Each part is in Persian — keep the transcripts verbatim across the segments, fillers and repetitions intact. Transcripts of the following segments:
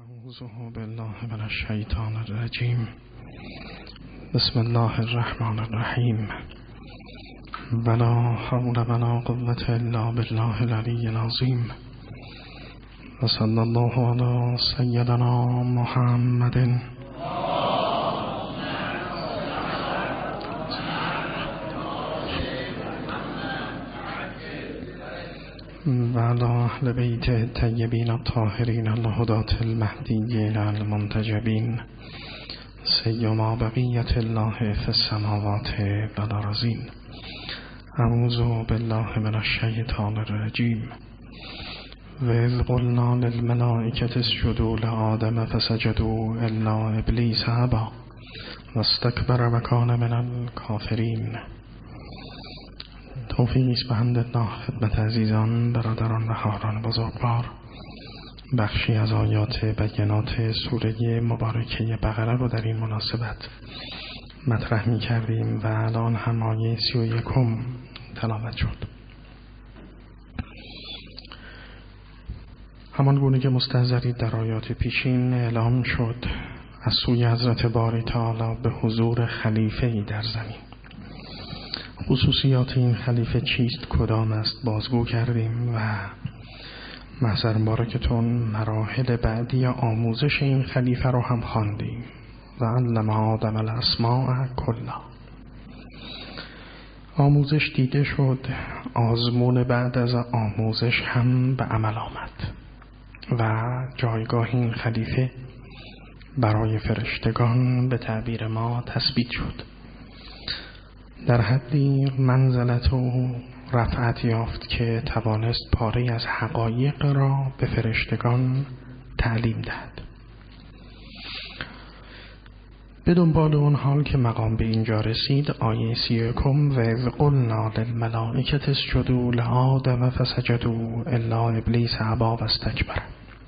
اعوذ بالله من الشیطان الرجیم. بسم الله الرحمن الرحیم. ولا حول ولا قوة الا بالله العلی العظیم. و صلی الله علی سیدنا محمد و علی اهل بیت الطیبین الطاهرین الهداة المهدیین المنتجبین سیما بقیة الله فی السماوات و الارضین. اعوذ بالله من الشیطان الرجیم. و اذ قلنا للملائکة اسجدوا لآدم فسجدوا الا ابلیس ابی واستکبر و کان من الکافرین. توفیق است بحمد الله خدمت عزیزان، برادران و خواهران بزرگوار. بخشی از آیات بینات سوره مبارکه بقره رو در این مناسبت مطرح می کردیم و الان هم آیه سی و یکم تلاوت شد. همان گونه که مستحضرید در آیات پیشین اعلام شد از سوی حضرت باری تعالی به حضور خلیفه‌ای در زمین. خصوصیات این خلیفه چیست، کدام است، بازگو کردیم و محضر مبارکتون مراحل بعدی آموزش این خلیفه رو هم خواندیم. و علم آدم الاسماء کلا. آموزش دیده شد، آزمون بعد از آموزش هم به عمل آمد و جایگاه این خلیفه برای فرشتگان به تعبیر ما تثبیت شد. در حدی منزلت و رفعت یافت که توانست پاره از حقایق را به فرشتگان تعلیم دهد. به دنبال اون حال که مقام به اینجا رسید، آیه سی یکم و اذ قلنا للملائکة اسجدوا لآدم فسجدوا الا ابلیس ابی واستکبر.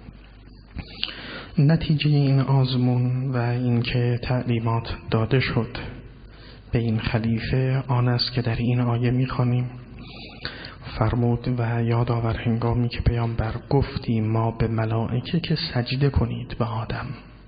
نتیجه این آزمون و این که تعلیمات داده شد به این خلیفه آن است که در این آیه می‌خوانیم. فرمود و یادآور هنگامی که پیامبر گفتیم ما به ملائکه که سجده کنید به آدم.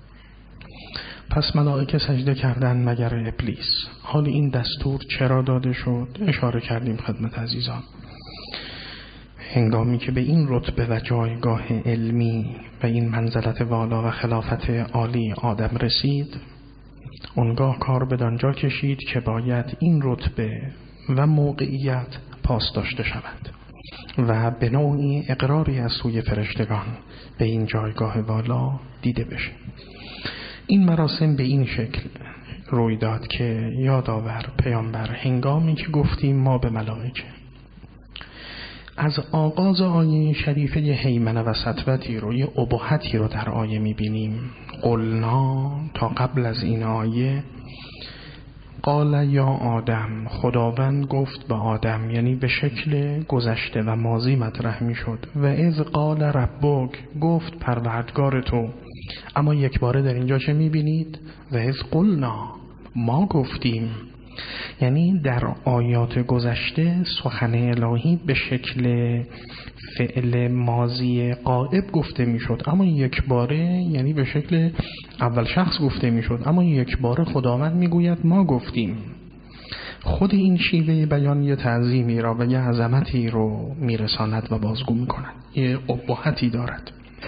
پس ملائکه سجده کردند مگر ابلیس. حال این دستور چرا داده شد؟ اشاره کردیم خدمت عزیزان. هنگامی که به این رتبه و جایگاه علمی و این منزلت والا و خلافت عالی آدم رسید، اونگاه کار بدانجا کشید که باید این رتبه و موقعیت پاس داشته شود و به نوعی اقراری از سوی فرشتگان به این جایگاه والا دیده بشه. این مراسم به این شکل روی داد که یادآور پیامبر هنگامی که گفتیم ما به ملائکه، از آغاز آیه شریفه یه هیمنه و سطوتی رو، یه ابهتی رو در آیه میبینیم. قلنا، تا قبل از این آیه، قال یا آدم، خداوند گفت به آدم، یعنی به شکل گذشته و ماضی مطرح میشد. و اذ قال ربک، گفت پروردگار تو. اما یک باره در اینجا چه میبینید؟ و اذ قلنا، ما گفتیم. یعنی در آیات گذشته سخن الهی به شکل فعل ماضی غائب گفته میشد، اما یک باره یعنی به شکل اول شخص گفته میشد، اما یک باره خداوند میگوید ما گفتیم. خود این شیوه بیان یه تعظیمی را و یه عظمتی رو میرساند و بازگو میکند، یه ابهتی دارد.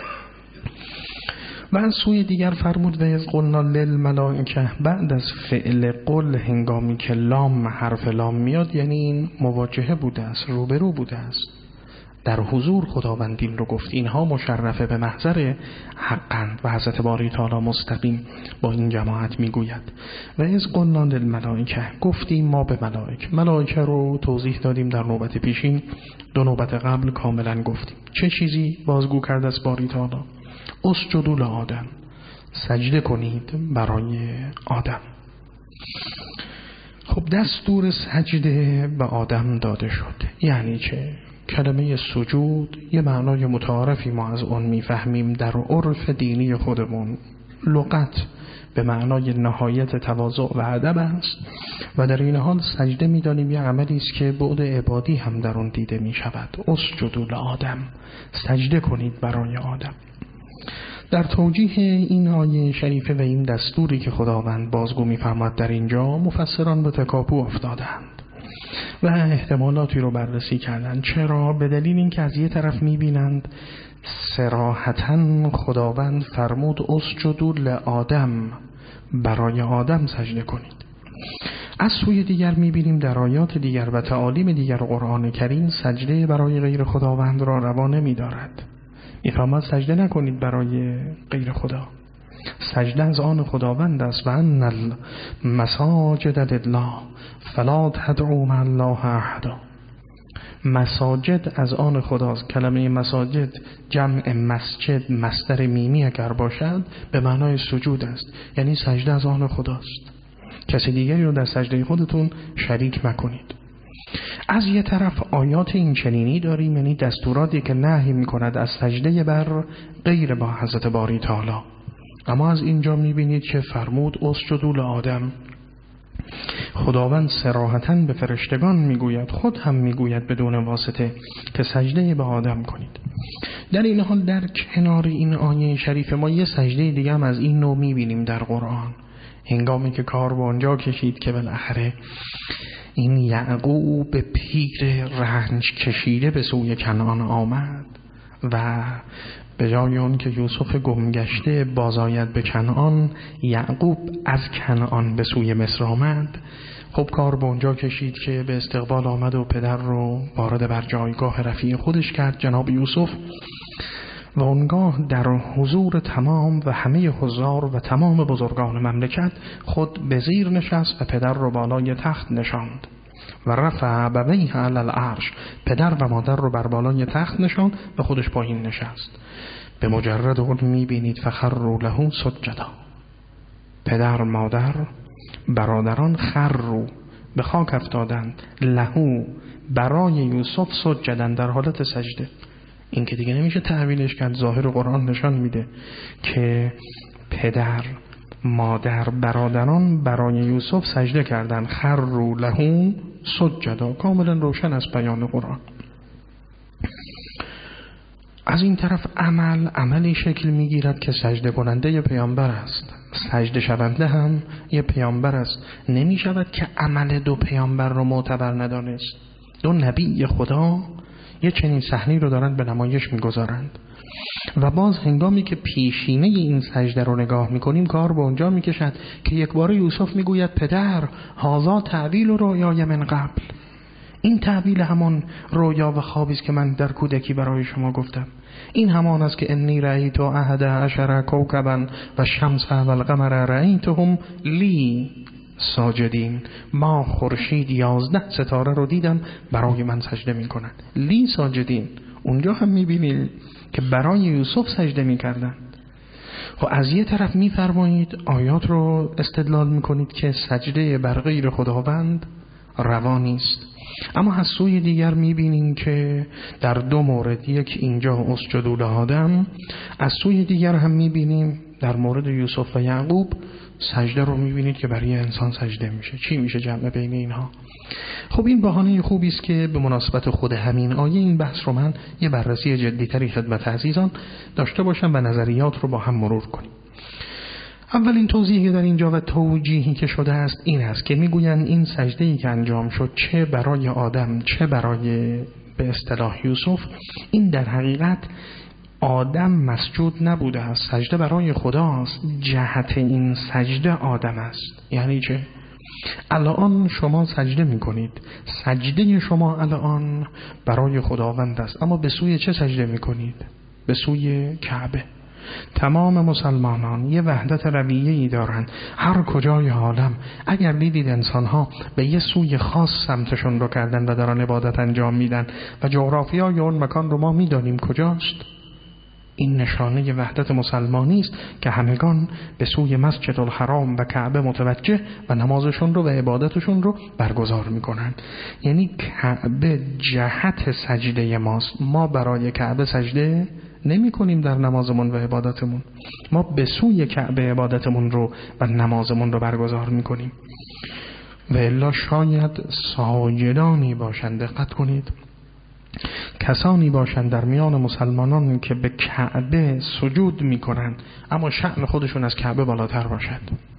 و از سوی دیگر فرمود و از قلنا للملائکه، بعد از فعل قل هنگامی که لام حرف لام میاد، یعنی این مواجهه بوده است، روبرو بوده است، در حضور خداوند این رو گفت. اینها مشرفه به محضر حقند و حضرت باری تعالی مستقیم با این جماعت میگوید و از قلنا للملائکه، گفتیم ما به ملائکه. ملائکه رو توضیح دادیم در نوبت پیشین، دو نوبت قبل کاملا گفتیم. چه چیزی بازگو کرد از باری تعالی؟ اسجدوا لآدم، سجده کنید برای آدم. خب دستور سجده به آدم داده شد. یعنی چه؟ کلمه سجود یه معنای متعارفی ما از اون میفهمیم در عرف دینی خودمون. لغت به معنای نهایت تواضع و ادب است و در این حال سجده میدانیم یه عملی است که بعد عبادی هم در اون دیده می شود. اسجدوا لآدم، سجده کنید برای آدم. در توجیه این آیه شریفه و این دستوری که خداوند بازگو می‌فرماید در اینجا، مفسران به تکاپو افتادند و احتمالاتی رو بررسی کردند. چرا؟ به دلیل اینکه از یه طرف می‌بینند صراحتاً خداوند فرمود اسجدوا لآدم، برای آدم سجده کنید. از سوی دیگر می‌بینیم در آیات دیگر و تعالیم دیگر قرآن کریم سجده برای غیر خداوند را روا نمی‌دارد. می‌فرماید سجده نکنید برای غیر خدا. سجده از آن خداوند است و ان المساجد لله فلا تدعوا مع الله احدا. مساجد از آن خداست. کلمه مساجد جمع مسجد مصدر میمی اگر باشد به معنای سجود است، یعنی سجده از آن خداست. کسی دیگری رو در سجده خودتون شریک مکنید. از یه طرف آیات این چنینی داریم، یعنی دستوراتی که نهی می‌کند از سجده بر غیر با حضرت باری تعالی. اما از اینجا می‌بینید که فرمود اسجدوا لآدم. خداوند صراحتاً به فرشتگان میگوید، خود هم میگوید بدون واسطه که سجده به آدم کنید. در این حال در کنار این آیه شریف ما یه سجده دیگه هم از این نوع میبینیم در قرآن، هنگامی که کار به آنجا کشید که بالاخره این یعقوب پیر رنج کشیده به سوی کنعان آمد و به جای اون که یوسف گمگشته بازآید به کنعان، یعقوب از کنعان به سوی مصر آمد. خب کار به اونجا کشید که به استقبال آمد و پدر رو وارد بر جایگاه رفیع خودش کرد، جناب یوسف، و اونگاه در حضور تمام و همه حضار و تمام بزرگان مملکت خود به زیر نشست و پدر رو بالای تخت نشاند و رفع ابویه علی العرش، پدر و مادر رو بر بالای تخت نشاند و خودش پایین نشست. به مجرد اون میبینید فخروا له سجدا، پدر، مادر، برادران خروا به خاک افتادند، لهو برای یوسف سجدن در حالت سجده. این که دیگه نمیشه تعویلش کرد، ظاهر قرآن نشان میده که پدر، مادر، برادران برای یوسف سجده کردند، خروا له سجدا، کاملا روشن از بیان قرآن. از این طرف عمل عملی شکل میگیرد که سجده کننده یه پیامبر است، سجده شونده هم یه پیامبر است. نمی شود که عمل دو پیامبر رو معتبر ندانست. دو نبی خدا یه چنین صحنه‌ای رو دارند به نمایش میگذارند و باز هنگامی که پیشینه این سجده رو نگاه میکنیم کار به اونجا میکشد که یک بار یوسف میگوید پدر هذا تعبیل رؤیای من قبل، این تعبیل همان رویا و خوابی است که من در کودکی برای شما گفتم. این همان است که انی رأیت احد عشر کوکبا و الشمس و القمر رأیتهم لی ساجدین، ما خورشید یازده ستاره رو دیدم برای من سجده میکنن، لی ساجدین. اونجا هم میبینیم که برای یوسف سجده میکردن. و از یه طرف میفرمایید آیات رو استدلال میکنید که سجده بر غیر خداوند روا نیست، اما از سوی دیگر میبینیم که در دو مورد، یک اینجا اسجدوا لآدم، از سوی دیگر هم میبینیم در مورد یوسف و یعقوب سجده رو میبینید که برای انسان سجده میشه. چی میشه جمع بین اینها؟ خب این بهانه خوبی است که به مناسبت خود همین آیه این بحث رو من یه بررسی جدی‌تری خدمت عزیزان داشته باشم و نظریات رو با هم مرور کنیم. اولین توضیحی در اینجا و توجیهی که شده است این است که میگویند این سجده‌ای که انجام شد چه برای آدم چه برای به اصطلاح یوسف، این در حقیقت آدم مسجود نبوده است، سجده برای خداست، جهت این سجده آدم است. یعنی چه؟ الان شما سجده میکنید، سجده شما الان برای خداوند است، اما به سوی چه سجده میکنید؟ به سوی کعبه. تمام مسلمانان یه وحدت رویه‌ای دارن، هر کجای عالم اگر دیدید انسان‌ها به یه سوی خاص سمتشون رو کردن و دارن عبادت انجام میدن و جغرافیای اون مکان رو ما میدانیم کجاست، این نشانه وحدت مسلمانی است که همگان به سوی مسجد الحرام و کعبه متوجه و نمازشون رو و عبادتشون رو برگزار میکنن. یعنی کعبه جهت سجده ماست، ما برای کعبه سجده نمی کنیم در نمازمون و عبادتمون، ما به سوی کعبه عبادتمون رو و نمازمون رو برگزار می کنیم. و الا شاید ساجدانی باشند، دقت کنید، کسانی باشند در میان مسلمانان که به کعبه سجود میکنند اما شأن خودشون از کعبه بالاتر باشد.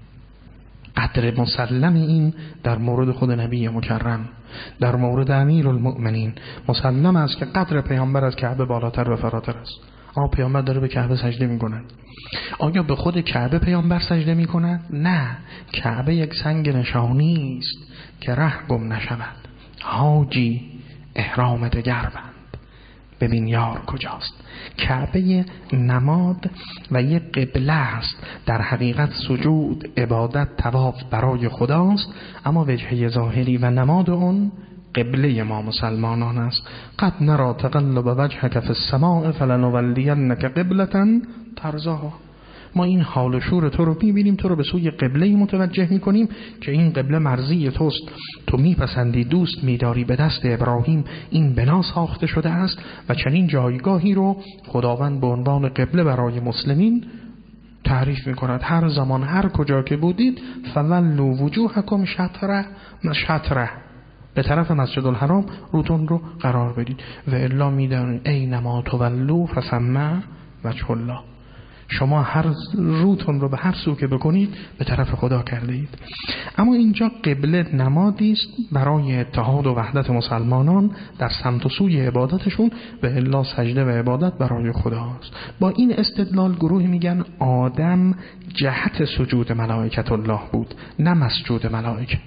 قدر مسلم این در مورد خود نبی مکرم، در مورد امیرالمؤمنین مسلم است که قدر پیامبر از کعبه بالاتر و فراتر است. آیا پیامبر داره به کعبه سجده میکنه؟ آیا به خود کعبه پیامبر سجده میکنه؟ نه، کعبه یک سنگ نشانی است که ره گم نشود. حاجی احرام دگر بند، ببین یار کجاست. کعبه نماد و یک قبله است. در حقیقت سجود، عبادت، طواف برای خداست، اما وجهه ظاهری و نماد اون قبله ما مسلمانان است. قد نرى تقلب وجهك في السماء فلنولینك قبلة ترضاها. ما این حال و شور تو رو می‌بینیم، تو رو به سوی قبله متوجه می‌کنیم که این قبله مرضی توست، تو میپسندی، دوست می‌داری. به دست ابراهیم این بنا ساخته شده است و چنین جایگاهی رو خداوند به عنوان قبله برای مسلمین تعریف می‌کند. هر زمان هر کجا که بودید فولوا وجوهکم شطره شطره، به طرف مسجد الحرام روتون رو قرار بدید. و الا میدانید اینما تولوا فثم وجه الله، شما هر روتون رو به هر سو که بکنید به طرف خدا کرده اید. اما اینجا قبله نمادی است برای اتحاد و وحدت مسلمانان در سمت و سوی عبادتشون، و الا سجده و عبادت برای خداست. با این استدلال گروهی میگن آدم جهت سجود ملائکت الله بود، نه مسجود ملائکه.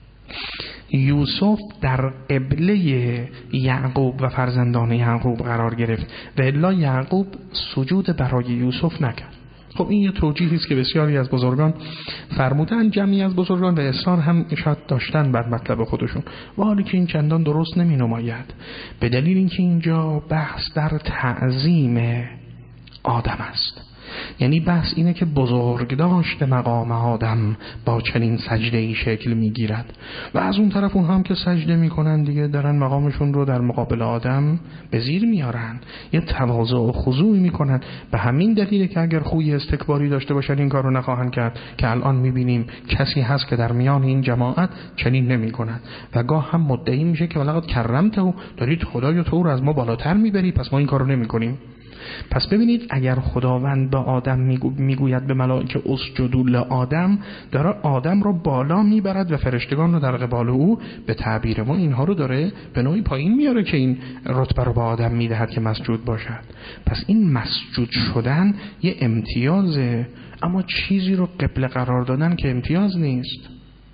یوسف در قبله یعقوب و فرزندان یعقوب قرار گرفت و الا یعقوب سجود برای یوسف نکرد. خب این یه توجیهی است که بسیاری از بزرگان فرمودن، جمعی از بزرگان و اصرار هم شاید داشتن بر مطلب خودشون، و حالی که این چندان درست نمی نماید، به دلیل اینکه اینجا بحث در تعظیم آدم است. یعنی بحث اینه که بزرگ داشت مقام آدم با چنین سجده ای شکل میگیرد، و از اون طرف اون هم که سجده میکنن دیگه دارن مقامشون رو در مقابل آدم به زیر میارن، یه تواضع و خضوع میکنن. به همین دلیله که اگر خوی استکباری داشته باشن این کارو نخواهند کرد، که الان میبینیم کسی هست که در میان این جماعت چنین نمیکنن و گاه هم مدعی میشه که ولقد کرمته، و دارید خدای تو رو از ما بالاتر میبری، پس ما این کارو نمیکنیم. پس ببینید اگر خداوند به آدم میگو میگوید به ملائکه اسجدوا لآدم، داره آدم رو بالا میبرد و فرشتگان رو در قبال او به تعبیر ما اینها رو داره به نوعی پایین میاره که این رتبه رو به آدم میدهد که مسجود باشد. پس این مسجود شدن یه امتیازه، اما چیزی رو قبله قرار دادن که امتیاز نیست.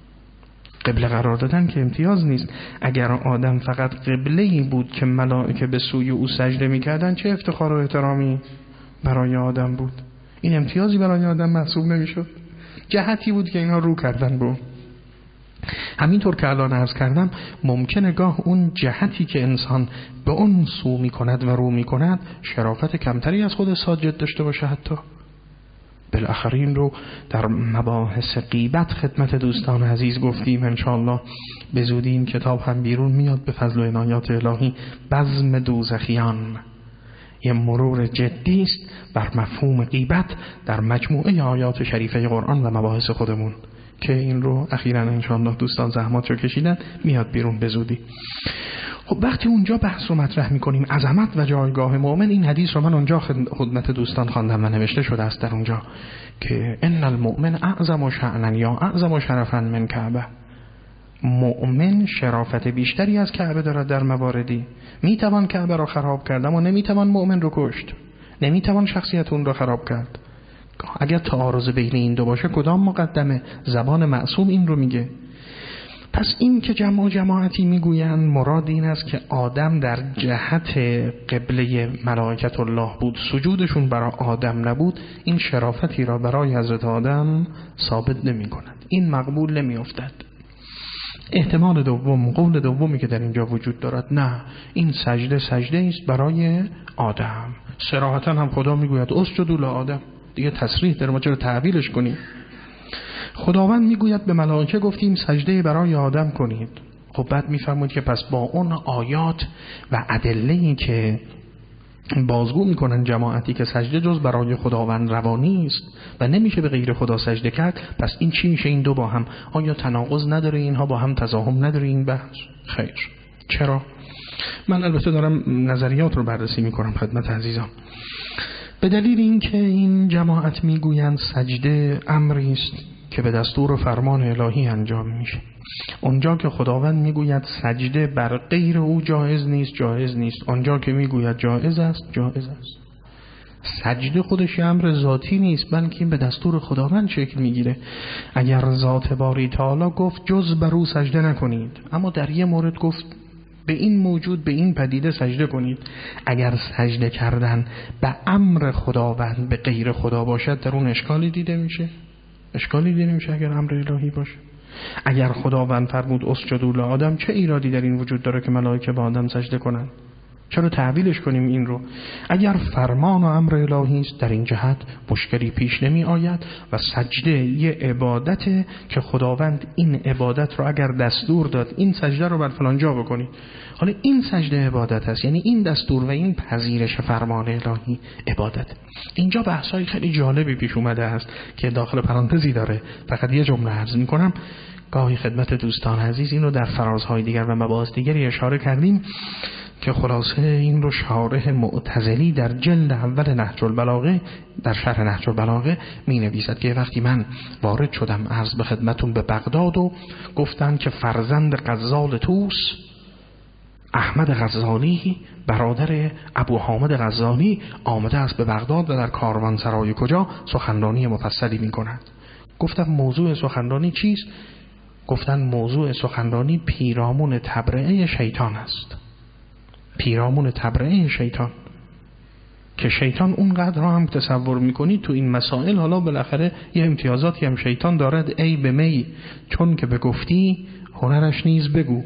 قبله قرار دادن که امتیاز نیست. اگر آدم فقط قبله‌ای بود که ملائکه به سوی او سجده می‌کردن، چه افتخار و احترامی برای آدم بود. این امتیازی برای آدم محسوب نمی‌شد، جهتی بود که اینا رو کردن بود. همینطور که الان عرض کردم، ممکنه گاه اون جهتی که انسان به اون سو می‌کند و رو می‌کند شرافت کمتری از خود ساجد داشته باشه. حتی بالاخره این رو در مباحث غیبت خدمت دوستان عزیز گفتیم. انشاءالله به زودی این کتاب هم بیرون میاد به فضل و عنایات الهی. بزم دوزخیان یه مرور جدی است بر مفهوم غیبت در مجموعه آیات شریفه قرآن و مباحث خودمون، که این رو اخیراً انشاءالله دوستان زحمات رو کشیدن، میاد بیرون به زودی. خب وقتی اونجا بحث رو مطرح میکنیم عظمت و جایگاه مؤمن، این حدیث رو من اونجا خدمت دوستان خواندم و نوشته شده است در اونجا که ان المؤمن اعظم شأنا یا اعظم شرفا من کعبه. مؤمن شرافت بیشتری از کعبه دارد. در مواردی میتوان کعبه را خراب کرد اما نمیتوان مؤمن رو کشت، نمیتوان شخصیت اون رو خراب کرد. اگر تعارض بین این دو باشه کدام مقدمه؟ زبان معصوم این رو میگه. پس این که جمع و جماعتی میگویند مراد این است که آدم در جهت قبله ملائکت الله بود، سجودشون برای آدم نبود، این شرافتی را برای حضرت آدم ثابت نمی کند، این مقبول نمی افتد. احتمال دوم، قول دومی که در اینجا وجود دارد، نه این سجده سجده است برای آدم. صراحتا هم خدا میگوید اسجدوا لآدم، دیگه تصریح در ما چرا تعبیرش کنیم؟ خداوند میگوید به ملائکه گفتیم سجده برای آدم کنید. خب بعد میفرمود که پس با اون آیات و ادله‌ای که بازگو میکنن جماعتی که سجده جز برای خداوند روانی است و نمیشه به غیر خدا سجده کرد، پس این چی میشه؟ این دو با هم آیا تناقض نداره؟ اینها با هم تضاهم نداره این بحث؟ خیر، چرا؟ من البته دارم نظریات رو بررسی میکنم خدمت عزیزان. به دلیل اینکه این جماعت میگویند سجده امری است که به دستور و فرمان الهی انجام میشه. اونجا که خداوند میگوید سجده بر غیر او جایز نیست، جایز نیست. اونجا که میگوید جایز است، جایز است. سجده خودش امر ذاتی نیست، بلکه به دستور خداوند شکل میگیره. اگر ذات باری تعالی گفت جز بر او سجده نکنید، اما در یه مورد گفت به این موجود، به این پدیده سجده کنید. اگر سجده کردن به امر خداوند به غیر خدا باشد، در اون اشکالی دیده میشه؟ اشکالی دیده میشه اگر امر الهی باشه؟ اگر خداوند فرمود اسجدوا لآدم، چه ایرادی در این وجود داره که ملائکه به آدم سجده کنن؟ چرا تعویلش کنیم این رو؟ اگر فرمان و امر الهی است، در این جهت مشکلی پیش نمی آید و سجده یه عبادته که خداوند این عبادت رو اگر دستور داد این سجده رو بر فلان جا بکنید، حالا این سجده عبادت است، یعنی این دستور و این پذیرش فرمان الهی عبادت. اینجا بحثای خیلی جالبی پیش اومده است که داخل پرانتزی داره، فقط یه جمله عرض می‌کنم. گاهی خدمت دوستان عزیز این رو در فرازهای دیگر و مباحث دیگری اشاره کردیم که خلاصه این رو شارح معتزلی در جلد اول نهج البلاغه، در شرح نهج البلاغه می نویسد که وقتی من وارد شدم عرض به خدمتون به بغداد و گفتن که فرزند غزال طوس احمد غزالی برادر ابو حامد غزالی آمده است به بغداد و در کاروانسرای کجا سخنرانی مفصلی می کند. گفتم موضوع سخنرانی چیست؟ گفتن موضوع سخنرانی پیرامون تبرئه شیطان است. پیرامون تبرئه شیطان، که شیطان اونقدر هم تصور میکنی تو این مسائل حالا بالاخره یه امتیازاتی هم شیطان دارد. ای به می چون که به گفتی هنرش نیز بگو.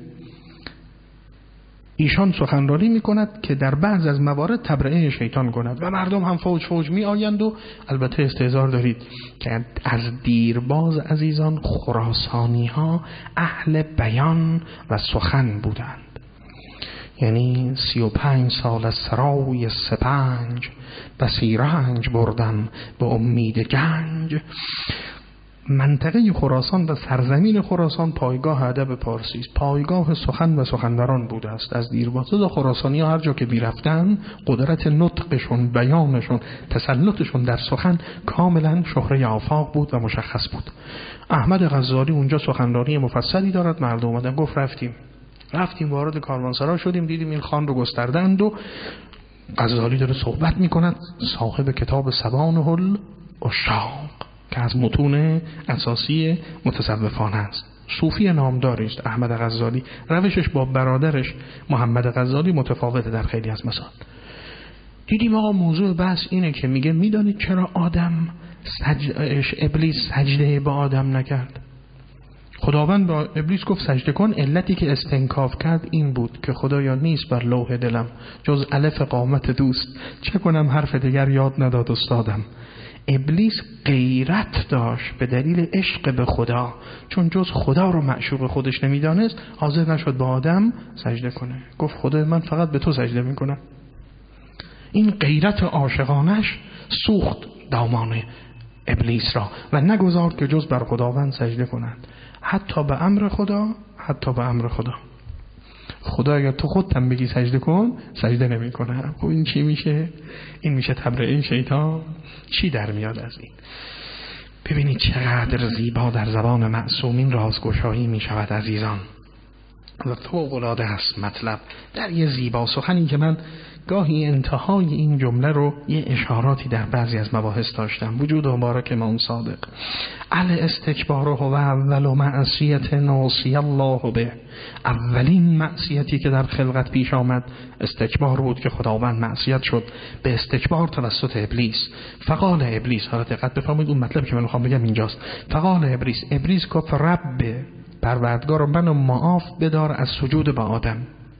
ایشان سخنرانی میکند که در بعض از موارد تبرئه شیطان کند و مردم هم فوج فوج می آیند و البته استهزار دارید که از دیرباز عزیزان خراسانی ها اهل بیان و سخن بودند. یعنی سی و پنج سال از سرای سپنج بسی رنج بردم به امید گنج. منطقه خراسان و سرزمین خراسان پایگاه ادب پارسی است، پایگاه سخن و سخنوران بوده است. از دیرباز و خراسانی ها هر جا که میرفتن قدرت نطقشون، بیانشون، تسلطشون در سخن کاملا شهره آفاق بود و مشخص بود. احمد غزالی اونجا سخنرانی مفصلی دارد. مردم اومدن گفت رفتیم رفتیم وارد کاروانسرا شدیم، دیدیم این خان رو گستردند و غزالی داره صحبت میکند. صاحب کتاب سبانه العشاق که از متون اساسی متصوفان است، صوفی نامداری است احمد غزالی. روشش با برادرش محمد غزالی متفاوته در خیلی از مسائل. دیدیم آقا موضوع بحث اینه که میگه میدانید چرا آدم سجد... ابلیس سجده به آدم نکرد؟ خداوند با ابلیس گفت سجده کن، علتی که استنکاف کرد این بود که خدایا نیست بر لوح دلم جز الف قامت دوست، چه کنم حرف دیگر یاد نداد استادم. ابلیس غیرت داشت به دلیل عشق به خدا، چون جز خدا رو معشوق خودش نمیدانست حاضر نشد با آدم سجده کنه. گفت خدای من فقط به تو سجده میکنم. این غیرت عاشقانش سوخت دامان ابلیس را و نگذارد که جز بر خداوند سجده کنند، حتی به امر خدا، حتی به امر خدا. خدا اگر تو خودت هم بگی سجده کن سجده نمی کنه. خب این چی میشه؟ این میشه تبرئه شیطان. چی در میاد از این؟ ببینید چقدر زیبا در زبان معصومین رازگشایی می شود عزیزان و فوق‌العاده است مطلب در یه زیبا سخنی که من گاهی انتهای این جمله رو یه اشاراتی در بعضی از مباحث داشتم. وجود مبارک امام صادق ال استکبار هو اول معصیت ناسی الله به، اولین معصیتی که در خلقت پیش آمد استکبار بود که خداوند معصیت شد به استکبار توسط ابلیس. فقال ابلیس، حالا دقت بفرمایید اون مطلب که من میخوام بگم اینجاست. فقال ابلیس، ابلیس گفت رب پروردگار منو معاف بدار از سجود به آدم.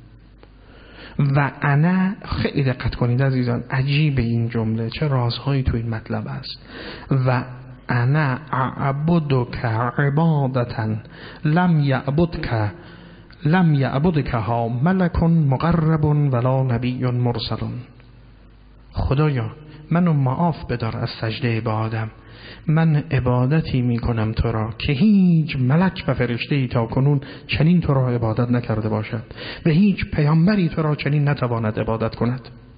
و انا، خیلی دقت کنید عزیزان، عجیب این جمله، چه رازهایی تو این مطلب است. و انا اعبدک عبادتا لم یعبدک لم یعبدک ها ملک مقرب ولا نبی مرسل. خدایا منو معاف بدار از سجده به آدم. من عبادتی میکنم تو را که هیچ ملک و فرشته‌ای تا کنون چنین تو را عبادت نکرده باشد و هیچ پیامبری تو را چنین نتواند عبادت کند.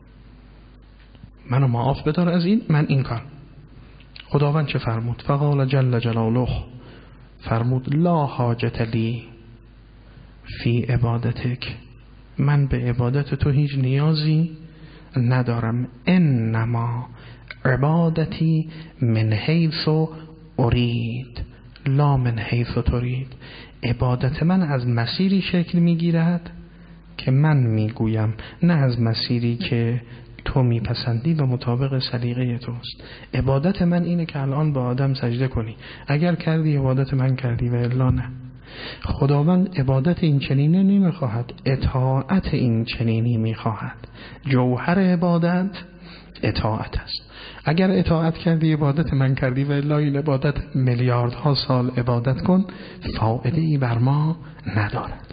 منو معاف بدار از این، من این کار. خداوند چه فرمود؟ فقال جل جلاله، فرمود لا حاجت لی فی عبادتک، من به عبادت تو هیچ نیازی ندارم. انما عبادتی من حیث ارید لا من حیث ترید، عبادت من از مسیری شکل میگیرد که من میگویم، نه از مسیری که تو میپسندی و مطابق سلیقه توست. عبادت من اینه که الان به آدم سجده کنی، اگر کردی عبادت من کردی و الا نه. خداوند عبادت این چنینی نمیخواهد، اطاعت این چنینی میخواهد. جوهر عبادت اطاعت است. اگر اطاعت کردی عبادت من کردی و الا این عبادت میلیاردها سال عبادت کن فایده ای بر ما ندارد.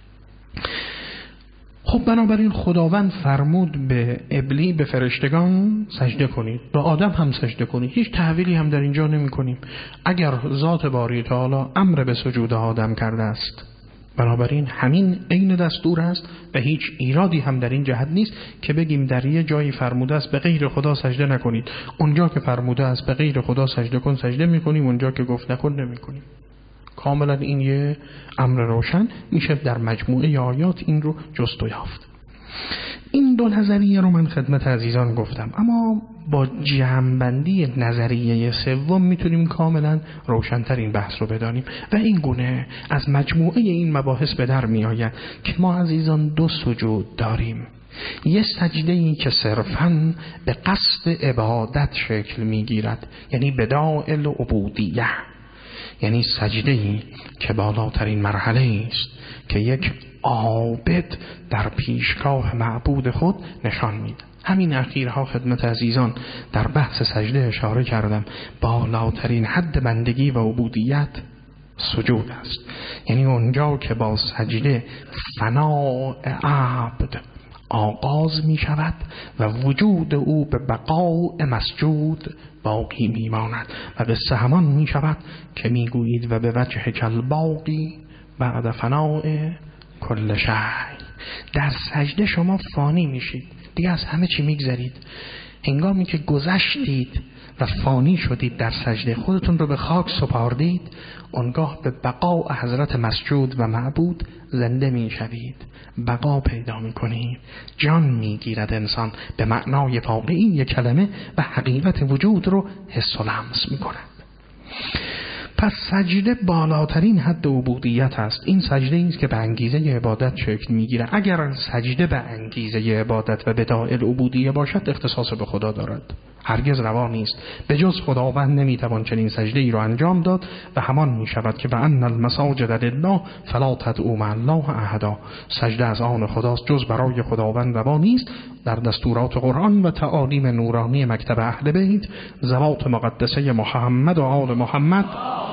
خب بنابراین خداوند فرمود به ابلی، به فرشتگان سجده کنید، به آدم هم سجده کنید. هیچ تحویلی هم در اینجا نمی کنیم. اگر ذات باری تعالی امر به سجود آدم کرده است، بنابراین همین عین دستور است و هیچ ایرادی هم در این جهت نیست که بگیم در یه جایی فرموده است به غیر خدا سجده نکنید، اونجا که فرموده است به غیر خدا سجده کن سجده میکنیم، اونجا که گفت نکن نمیکنیم. کاملا این یه امر روشن میشه در مجموعه آیات این رو جست و یافت. این دو نظریه رو من خدمت عزیزان گفتم، اما با جمع‌بندی نظریه سوم میتونیم کاملا روشن‌تر این بحث رو بدانیم و این گونه از مجموعه این مباحث به در میآید که ما عزیزان دو سجود داریم. یه سجده‌ای که صرفاً به قصد عبادت شکل میگیرد، یعنی بداء العبودیه، یعنی سجده‌ای که بالاترین مرحله است که یک عابد در پیشگاه معبود خود نشان میده. همین اخیرها خدمت عزیزان در بحث سجده اشاره کردم، بالاترین حد بندگی و عبودیت سجود است. یعنی اونجا که با سجده فناء عبد آغاز می شود و وجود او به بقاء مسجود باقی می ماند و به همان می شود که می گویید و به وجه کل باقی بعد فناء کل شی. در سجده شما فانی میشید، دیگه از همه چی میگذرید. هنگامی که گذشتید و فانی شدید در سجده، خودتون رو به خاک سپاردید، اونگاه به بقاء حضرت مسجود و معبود زنده میشوید، بقا پیدا میکنید، جان میگیرد انسان به معنای واقعی کلمه و حقیقت وجود رو حس و لمس میکند. پس سجده بالاترین حد عبودیت است. این سجده است که به انگیزه عبادت شکل میگیره. اگر سجده به انگیزه عبادت و بداء العبودیه باشد اختصاص به خدا دارد، هرگز روا نیست. به جز خداوند نمیتوان چنین سجده ای را انجام داد و همان میشود که وان المساجد لله فلا تدعوا مع الله احدا، سجده از آن خداست جز برای خداوند روا نیست. در دستورات قرآن و تعالیم نورانی مکتب اهل بیت، ذوات مقدسه محمد و آل محمد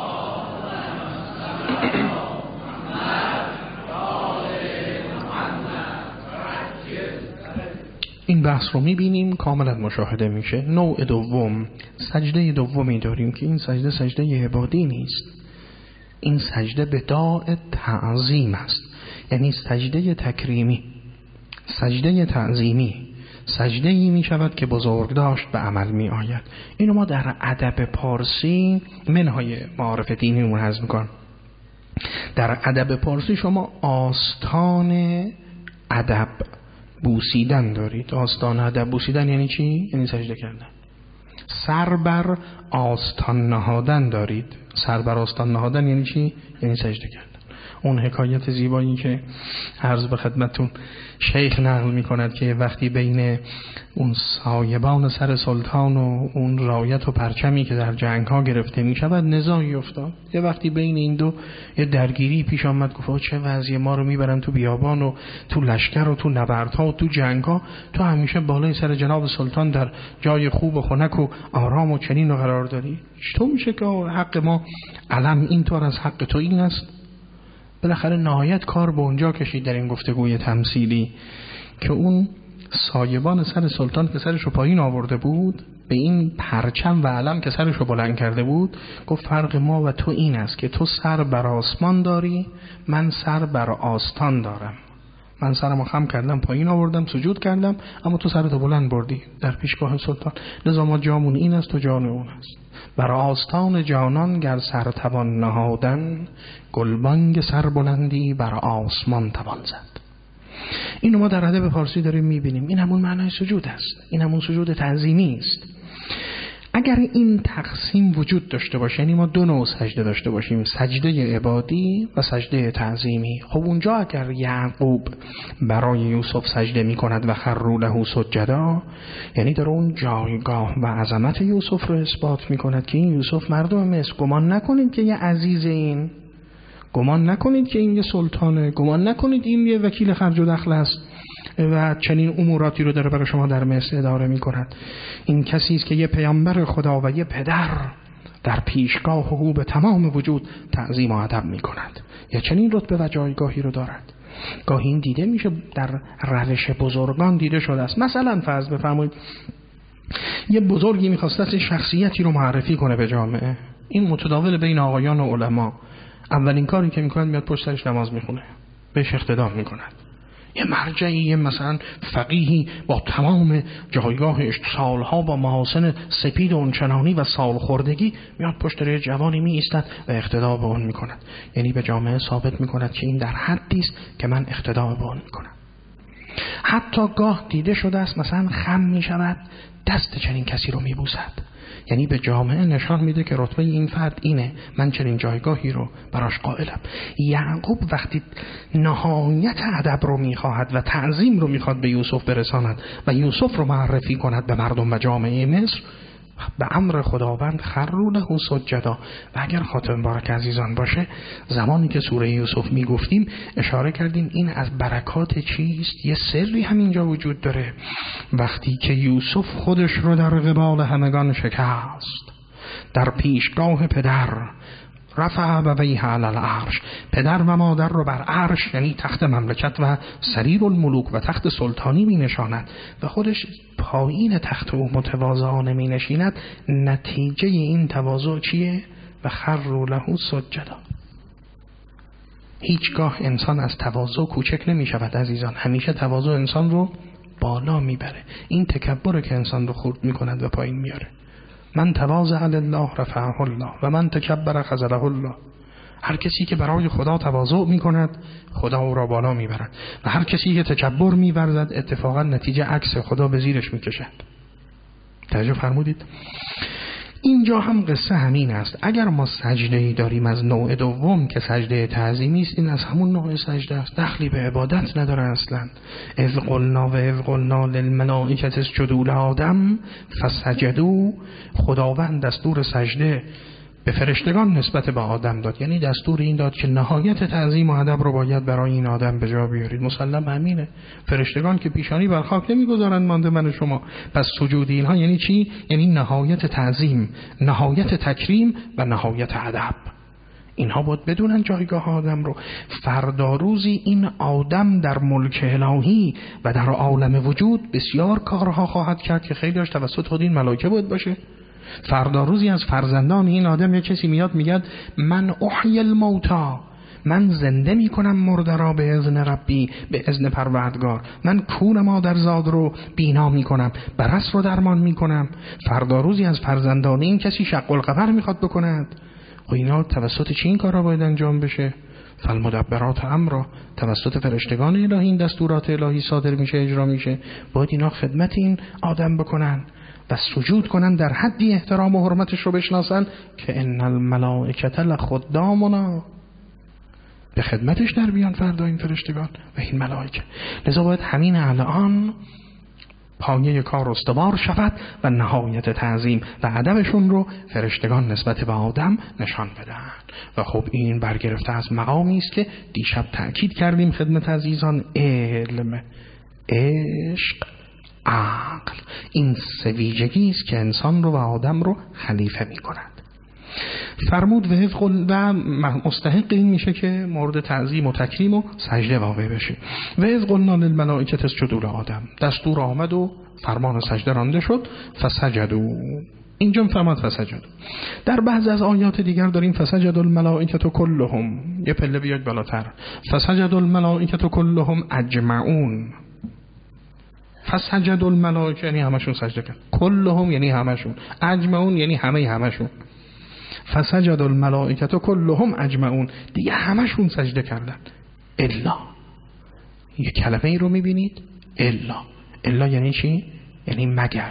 این بحث رو میبینیم کاملا مشاهده میشه. نوع دوم، سجده دومی داریم که این سجده سجده عبادی نیست، این سجده بداء تعظیم است، یعنی سجده تکریمی، سجده تعظیمی، سجده ای می شود که بزرگداشت به عمل می آید. اینو ما در ادب پارسی منهای معارف دینی اون حذف می‌کنیم. در ادب پارسی شما آستان ادب بوسیدن دارید. آستان ادب بوسیدن یعنی چی؟ یعنی سجده کردن. سر بر آستان نهادن دارید. سر بر آستان نهادن یعنی چی؟ یعنی سجده کردن. اون حکایت زیبایی که عرض به خدمتون شیخ نقل می کند که وقتی بین اون سایبان سر سلطان و اون رایت و پرچمی که در جنگ ها گرفته می شود نزاعی افتاد. یه وقتی بین این دو یه درگیری پیش آمد، گفت چه وضعیه، ما رو میبرن تو بیابان و تو لشکر و تو نبردها و تو جنگ ها، تو همیشه بالای سر جناب سلطان در جای خوب و خنک و آرام و چنین رو قرار داری، چطور میشه که حق ما علم اینطور از حق تو این است؟ بالاخره نهایت کار به اونجا کشید در این گفتگوی تمثیلی که اون سایبان سر سلطان که سرش رو پایین آورده بود، به این پرچم و علم که سرش رو بلند کرده بود گفت فرق ما و تو این است که تو سر بر آسمان داری، من سر بر آستان دارم. من سرمو خم کردم، پایین آوردم، سجود کردم، اما تو سرتو بلند بردی در پیشگاه سلطان. لذا ما جامون این است و جان اون است. بر آستان جانان گر سر توان نهادن، گلبانگ سر بلندی بر آسمان توان زد. اینو ما در ادب فارسی داریم میبینیم. این همون معنای سجود است، این همون سجود تعظیمی است. اگر این تقسیم وجود داشته باشه، یعنی ما دو نوع سجده داشته باشیم، سجده عبادی و سجده تعظیمی، خب اونجا اگر یعقوب برای یوسف سجده می کند و خروا له سجدا، یعنی در اون جایگاه و عظمت یوسف رو اثبات می کند که این یوسف مردم مصر، گمان نکنید که یه عزیز، این گمان نکنید که این یه سلطانه، گمان نکنید این یه وکیل خرج و دخل است و چنین اموراتی رو داره برای شما در مصر اداره می کند. این کسی است که یه پیامبر خدا و یه پدر در پیشگاه حقوق تمام وجود تعظیم و ادب می کند. یا چنین رتبه و جایگاهی رو دارد. گاهی این دیده میشه در روش بزرگان دیده شده است. مثلا فرض بفرمایید یه بزرگی میخواست شخصیتی رو معرفی کنه به جامعه، این متداول بین آقایان و علما، اولین کاری که میکنه میاد پشت سرش نماز میخونه، بهش اقتدا میکند. یه مرجعی، یه مثلا فقیهی با تمام جایگاهش، سالها با محاسن سپید و اونچنانی و سالخوردگی میاد پشت روی جوانی می ایستد و اقتدا به اون میکند. یعنی به جامعه ثابت میکند که این در حدی است که من اقتدا به اون میکنم. حتی گاه دیده شده است مثلا خم میشود، دست چنین کسی رو میبوسد، یعنی به جامعه نشان میده که رتبه این فرد اینه، من چنین جایگاهی رو براش قائلم. یعقوب وقتی نهایت ادب رو میخواهد و تعظیم رو میخواد به یوسف برساند و یوسف رو معرفی کند به مردم و جامعه مصر، به امر خداوند خروا له سجدا. و اگر خاطر مبارک عزیزان باشه، زمانی که سوره یوسف میگفتیم اشاره کردیم این از برکات چیست؟ یه سری همینجا وجود داره. وقتی که یوسف خودش رو در قبال همگان شکست، در پیشگاه پدر، رفع ابویه علی العرش، پدر و مادر رو بر عرش یعنی تخت مملکت و سریر الملوک و تخت سلطانی می نشاند و خودش پایین تخت او متواضعانه می نشیند، نتیجه این تواضع چیه؟ و خروا له سجدا. هیچگاه انسان از تواضع کوچک نمی شود عزیزان، همیشه تواضع انسان رو بالا می بره. این تکبر که انسان رو خرد می کند و پایین میاره. من تواضع لله رفعه الله و من تکبر خذله الله. هر کسی که برای خدا تواضع می کند، خدا او را بالا می برد و هر کسی که تکبر می ورزد، اتفاقا نتیجه عکس، خدا به زیرش می کشد. توجه فرمودید؟ اینجا هم قصه همین است. اگر ما سجده‌ای داریم از نوع دوم که سجده تعظیمی است، این از همون نوع سجده است، دخلی به عبادت نداره اصلا. اذ قلنا و اذ قلنا للملائکه اسجدوا لآدم فسجدوا. خداوند دستور سجده به فرشتگان نسبت به آدم داد، یعنی دستور این داد که نهایت تعظیم و ادب رو باید برای این آدم به جا بیارید. مسلم همینه، فرشتگان که پیشانی بر خاک نمیگذارند مانده من شما. پس سجود اینها یعنی چی؟ یعنی نهایت تعظیم، نهایت تکریم و نهایت ادب. اینها باید بدونن جایگاه آدم رو. فردا روزی این آدم در ملک الهی و در عالم وجود بسیار کارها خواهد کرد که خیلیش توسط خود این ملائکه باید باشه. فردا روزی از فرزندان این آدم یک کسی میاد میگه من احیی الموتا، من زنده میکنم مرده را به اذن ربی، به اذن پروردگار، من کور مادرزاد رو بینا میکنم، برس رو درمان میکنم. فردا روزی از فرزندان این کسی شق القمر میخواد بکند. و اینا توسط چه این کار را باید انجام بشه؟ فالمدبرات امرا، توسط فرشتگان الهی این دستورات الهی صادر میشه، اجرا میشه. باید اینا خدمت این آدم بکنن و سجود کنن، در حدی احترام و حرمتش رو بشناسن که ان الملائکه لخدامنا، به خدمتش در بیان فردا این فرشتگان و این ملائکه. لذا باید همین الان پایه کار استوار شود و نهایت تعظیم و ادبشون رو فرشتگان نسبت به آدم نشان بدن. و خب این برگرفته از مقامی است که دیشب تأکید کردیم خدمت عزیزان، علم، عشق، عقل. این سه ویژگی است که انسان رو و آدم رو خلیفه می کند. فرمود و حفظ و مستحق این میشه که مورد تعظیم و تکریم و سجده واقع بشه. و اذ قلنا للملائکه اسجدوا لآدم، دستور آمد و فرمان سجده رانده شد. فسجدوا، اینجا فرماد فسجدوا. در بعض از آیات دیگر داریم فسجد الملائکه کلهم، یه پله بیاد بالاتر، فسجد الملائکه کلهم اجمعون. فسجد الملائکه یعنی همشون سجده کردن، کلهم یعنی همشون، اجمعون یعنی همه همشون. فسجد الملائکه کلهم اجمعون، دیگه همشون سجده کردن. الا، یه کلمه ای رو میبینید، الا. الا یعنی چی؟ یعنی مگر.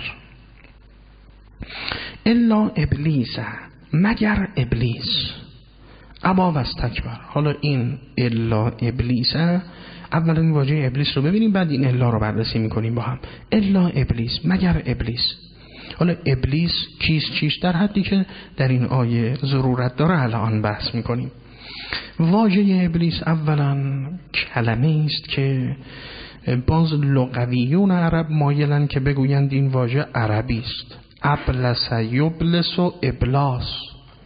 الا ابلیس، مگر ابلیس. ابا و استکبر. حالا این الا ابلیس، اولا این واژه ابلیس رو ببینیم بعد این الا رو بررسی میکنیم با هم. الا ابلیس، مگر ابلیس. حالا ابلیس چیست چیست در حدی که در این آیه ضرورت داره الان بحث میکنیم. واژه ابلیس اولا کلمه است که باز لغویون عرب مایلن که بگویند این واژه عربی است. ابلس یبلس و ابلاس،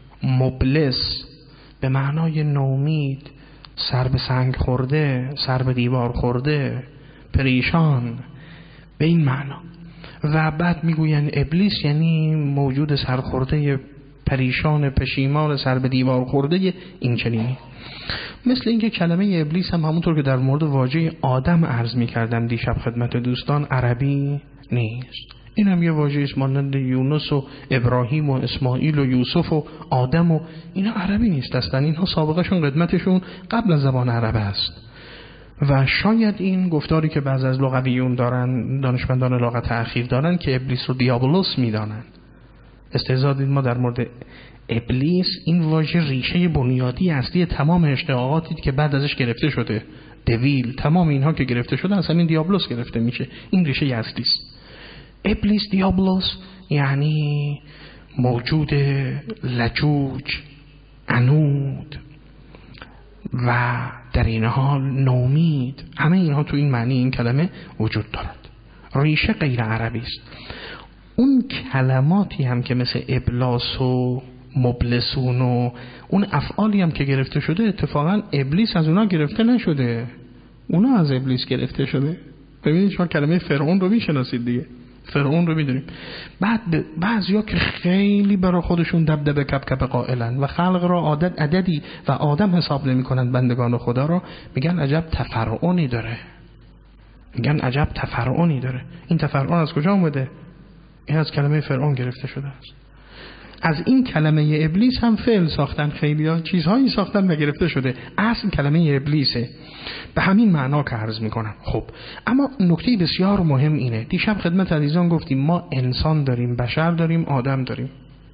مبلس به معنای نومید، سر به سنگ خورده، سر به دیوار خورده، پریشان، به این معنا. و بعد میگوین ابلیس یعنی موجود سرخورده، پریشان، پشیمان، سر به دیوار خورده، این چنینی. مثل اینکه کلمه ابلیس هم همونطور که در مورد واژه آدم عرض میکردم دیشب خدمت دوستان عربی نیست. این هم یه واژه است مانند یونس و ابراهیم و اسماعیل و یوسف و آدم و اینا عربی نیست اصلا. اینها سابقهشون قدمتشون قبل از زبان عرب است. و شاید این گفتاری که بعض از لغویون دارن، دانشمندان لغت تأخیر دارن، که ابلیس رو دیابلوس میدانن. استهزاء دید ما در مورد ابلیس، این واژه ریشه بنیادی اصلی تمام اشتقاقاتی که بعد ازش گرفته شده، دویل، تمام اینها که گرفته شده اصلا این دیابلوس گرفته میشه. این ریشه اصلی است. ابلیس، دیابلوس یعنی موجود لجوج، عنود و در این حال نومید. همه اینها تو این معنی این کلمه وجود دارد. ریشه غیر عربی است. اون کلماتی هم که مثل ابلاس و مبلسون و اون افعالی هم که گرفته شده، اتفاقا ابلیس از اونا گرفته نشده، اونا از ابلیس گرفته شده. ببینید شما کلمه فرعون رو میشناسید دیگه، فرعون رو میدونیم. بعد بعضیا که خیلی برای خودشون دبدبه کپکپ قائلن و خلق را عادت عددی و آدم حساب نمی کنند، بندگان خدا را، میگن عجب تفرعونی داره، میگن عجب تفرعونی داره. این تفرعون از کجا اومده؟ این از کلمه فرعون گرفته شده است. از این کلمه ابلیس هم فعل ساختن، خیلی ها چیزهایی ساختن و گرفته شده. اصل کلمه ابلیسه. به همین معنا که عرض میکنم. خب اما نکته بسیار مهم اینه، دیشب خدمت عزیزان گفتیم ما انسان داریم، بشر داریم، آدم داریم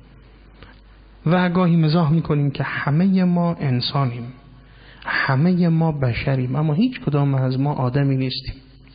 و گاهی مزاح میکنیم که همه ما انسانیم، همه ما بشریم، اما هیچ کدام از ما آدمی نیستیم.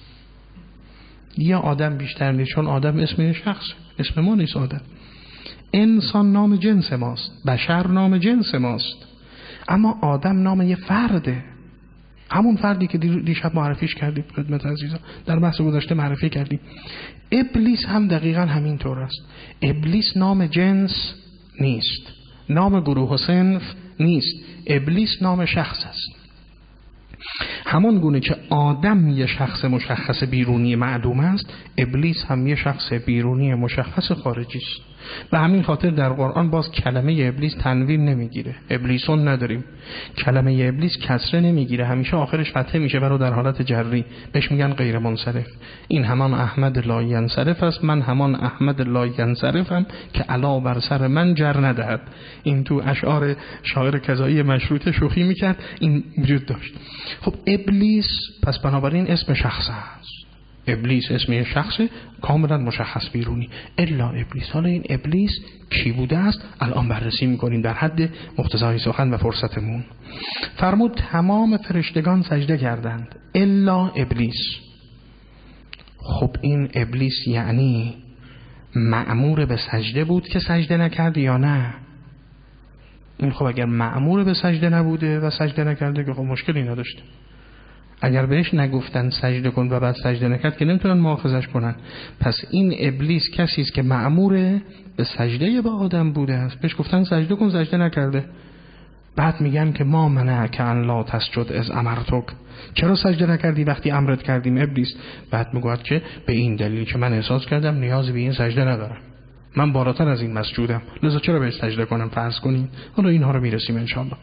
یا آدم بیشتر نیست، چون آدم اسم شخص، اسم ما نیست آدم. انسان نام جنس ماست، بشر نام جنس ماست، اما آدم نام یه فرده، همون فردی که دیشب معرفیش کردیم خدمت عزیزان، در بحث گذشته معرفی کردیم. ابلیس هم دقیقا همین طور است. ابلیس نام جنس نیست، نام گروه و صنف نیست، ابلیس نام شخص است. همان گونه که آدم یه شخص مشخص بیرونی معلوم است، ابلیس هم یه شخص بیرونی مشخص خارجی است. و همین خاطر در قرآن باز کلمه ابلیس تنوین نمیگیره، ابلیسون نداریم. کلمه ابلیس کسره نمیگیره، همیشه آخرش فتحه میشه برای در حالت جری، بهش میگن غیر منصرف. این همان احمد لا ینصرف است، من همان احمد لا ینصرفم که علا بر سر من جر ندهد. این تو اشعار شاعر کذایی مشروطه شوخی میکرد، این وجود داشت. خب ابلیس پس بنابراین اسم شخص است. ابلیس اسم شخص کاملا مشخص بیرونی. الا ابلیس. حالا این ابلیس کی بوده است الان بررسی میکنیم در حد مقتضای سخن و فرصتمون. فرمود تمام فرشتگان سجده کردند الا ابلیس. خب این ابلیس یعنی مأمور به سجده بود که سجده نکرد یا نه؟ این خب اگر مأمور به سجده نبوده و سجده نکرده که خب مشکلی نداشته. اگر بهش نگفتن سجده کن و بعد سجده نکرد که نمیتونن مؤاخذش کنن. پس این ابلیس کسی است که مأمور به سجده به آدم بوده است، بهش گفتن سجده کن سجده نکرده. بعد میگن که ما منعک ان لا تسجد اذ امرتک، چرا سجده نکردی وقتی امرت کردیم ابلیس؟ بعد میگوید که به این دلیل که من احساس کردم نیازی به این سجده ندارم، من بالاتر از این مسجودم، لذا چرا بهش سجده کنم؟ فرض کنیم. حالا اینها رو میرسیم انشاءالله.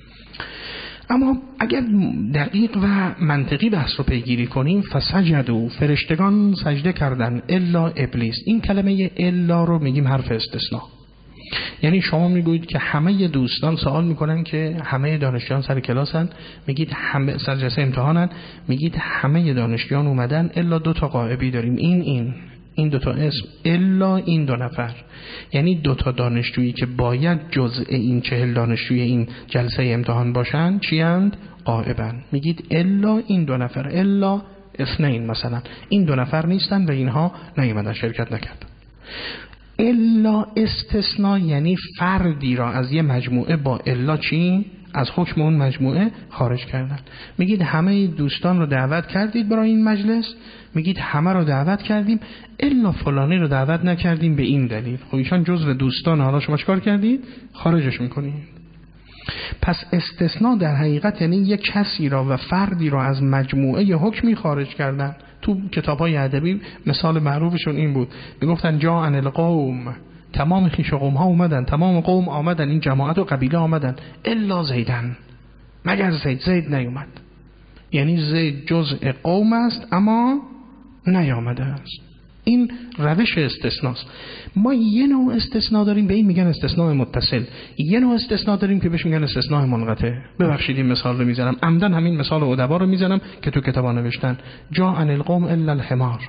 اما اگر دقیق و منطقی بحث رو پیگیری کنیم، فسجدوا، فرشتگان سجده کردن، الا ابلیس. این کلمه الا رو میگیم حرف استثناء. یعنی شما میگویید که همه دوستان سوال میکنن که همه دانشجویان سر کلاسن، میگید همه سر جلسه امتحانن، میگید همه دانشجویان اومدن الا دو تا غائبی داریم، این این این دو تا اسم، الا این دو نفر. یعنی دو تا دانشجویی که باید جزء این چهل دانشجوی این جلسه امتحان باشن چی اند؟ غائبن. میگید الا این دو نفر، الا اثنین مثلا، این دو نفر نیستن و اینها نیومدن، شرکت نکردن. الا استثناء یعنی فردی را از یه مجموعه با الا چی؟ از حکم اون مجموعه خارج کردن. میگید همه دوستان رو دعوت کردید برای این مجلس، میگید همه رو دعوت کردیم الا فلانی رو دعوت نکردیم به این دلیل. خب ایشان جزو دوستان، حالا شما چیکار کردید؟ خارجش میکنید. پس استثناء در حقیقت یعنی یک کسی را و فردی را از مجموعه حکمی خارج کردن. تو کتاب‌های ادبی مثال معروفشون این بود، میگفتن جاء ان القوم، تمام خیش قوم ها اومدن، تمام قوم آمدن، این جماعت و قبیله آمدن، الا زیدن، مگر زید. زید نیومد، یعنی زید جزء قوم است اما نیامده است. این روش استثناست. ما یه نوع استثناء داریم به این میگن استثناء متصل، یه نوع استثناء داریم که بهش میگن استثناء منقطع. ببخشید این مثال رو میزنم، عمدن همین مثال ادبا رو میزنم که تو کتابا نوشتن جاء عن القوم الا الحمار،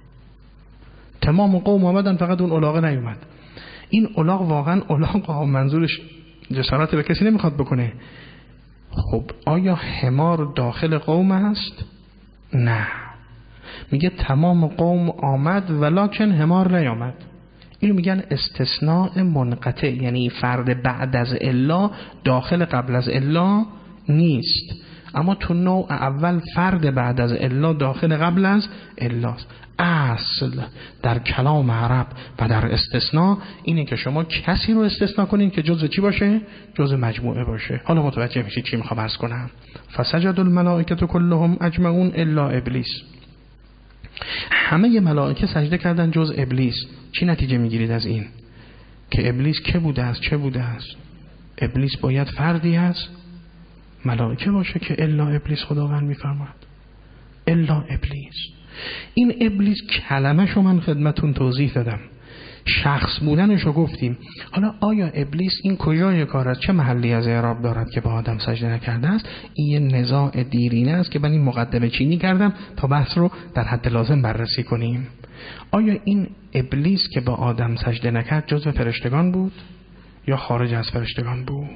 تمام قوم آمدن فقط اون الاغه نیومد. این الاغ واقعا الاغ منظورش جسارت به کسی نمیخواد بکنه. خب آیا حمار داخل قوم است؟ نه، میگه تمام قوم آمد ولکن حمار نیامد. اینو میگن استثناء منقطع، یعنی فرد بعد از الا داخل قبل از الا نیست، اما تو نوع اول فرد بعد از الا داخل قبل از الاست. اصل در کلام عرب و در استثناء اینه که شما کسی رو استثناء کنین که جزء چی باشه؟ جزء مجموعه باشه. حالا متوجه میشید چی میخوام عرض کنم. فسجد الملائکه کلهم اجمعون الا ابلیس. همه ملائکه سجده کردن جز ابلیس. چی نتیجه میگیرید از این؟ که ابلیس که بوده است؟ چه بوده است؟ ابلیس باید فردی است ملائکه باشه که الا ابلیس خداوند میفرماد الا ابلیس. این ابلیس کلمه شو من خدمتون توضیح دادم، شخص بودنشو گفتیم. حالا آیا ابلیس این کجای کار است؟ چه محلی از اعراب دارد که با آدم سجده نکرده است؟ این یه نزاع دیرینه است که من این مقدمه چینی کردم تا بحث رو در حد لازم بررسی کنیم. آیا این ابلیس که با آدم سجده نکرد جزو فرشتگان بود یا خارج از فرشتگان بود؟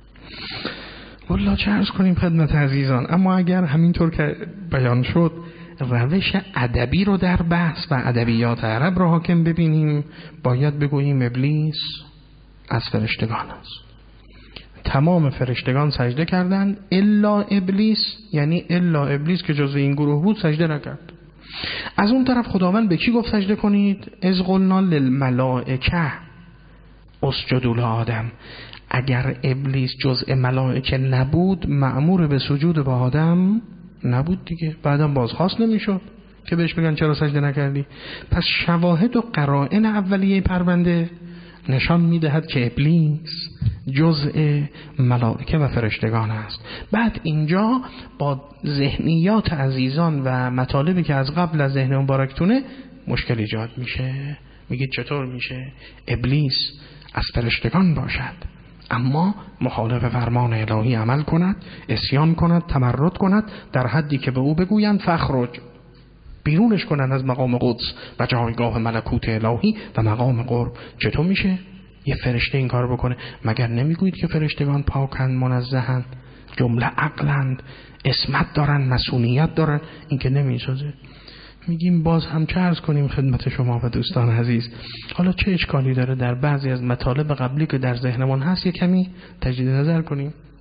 والله چه عرض کنیم خدمت عزیزان. اما اگر همینطور که بیان شد روش ادبی رو در بحث و ادبیات عرب رو حاکم ببینیم، باید بگوییم ابلیس از فرشتگان است. تمام فرشتگان سجده کردند الا ابلیس، یعنی الا ابلیس که جزو این گروه بود سجده نکرد. از اون طرف خداوند به کی گفت سجده کنید؟ اذ قلنا للملائکه اسجدوا لآدم. اگر ابلیس جزء ملائکه نبود مأمور به سجود به آدم نبود دیگه، بعدم بازخواست نمیشد که بهش بگن چرا سجده نکردی. پس شواهد و قرائن اولیه پرونده نشان میدهد که ابلیس جزء ملائکه و فرشتگان است. بعد اینجا با ذهنیات عزیزان و مطالبی که از قبل از ذهن مبارکتونه مشکل ایجاد میشه. میگید چطور میشه ابلیس از فرشتگان باشد اما مخالف فرمان الهی عمل کند، عصیان کند، تمرد کند، در حدی که به او بگویند فخرج، بیرونش کنند از مقام قدس و جایگاه ملکوت الهی و مقام قرب. چطور میشه یه فرشته این کار بکنه؟ مگر نمیگویید که فرشتگان پاکند، منزهند، جمله عقلند، اسمت دارن، مسئولیت دارن؟ این که نمیسازه. میگیم باز هم چه عرض کنیم خدمت شما و دوستان عزیز. حالا چه اشکالی داره در بعضی از مطالب قبلی که در ذهنمون هست یه کمی تجدید نظر کنیم؟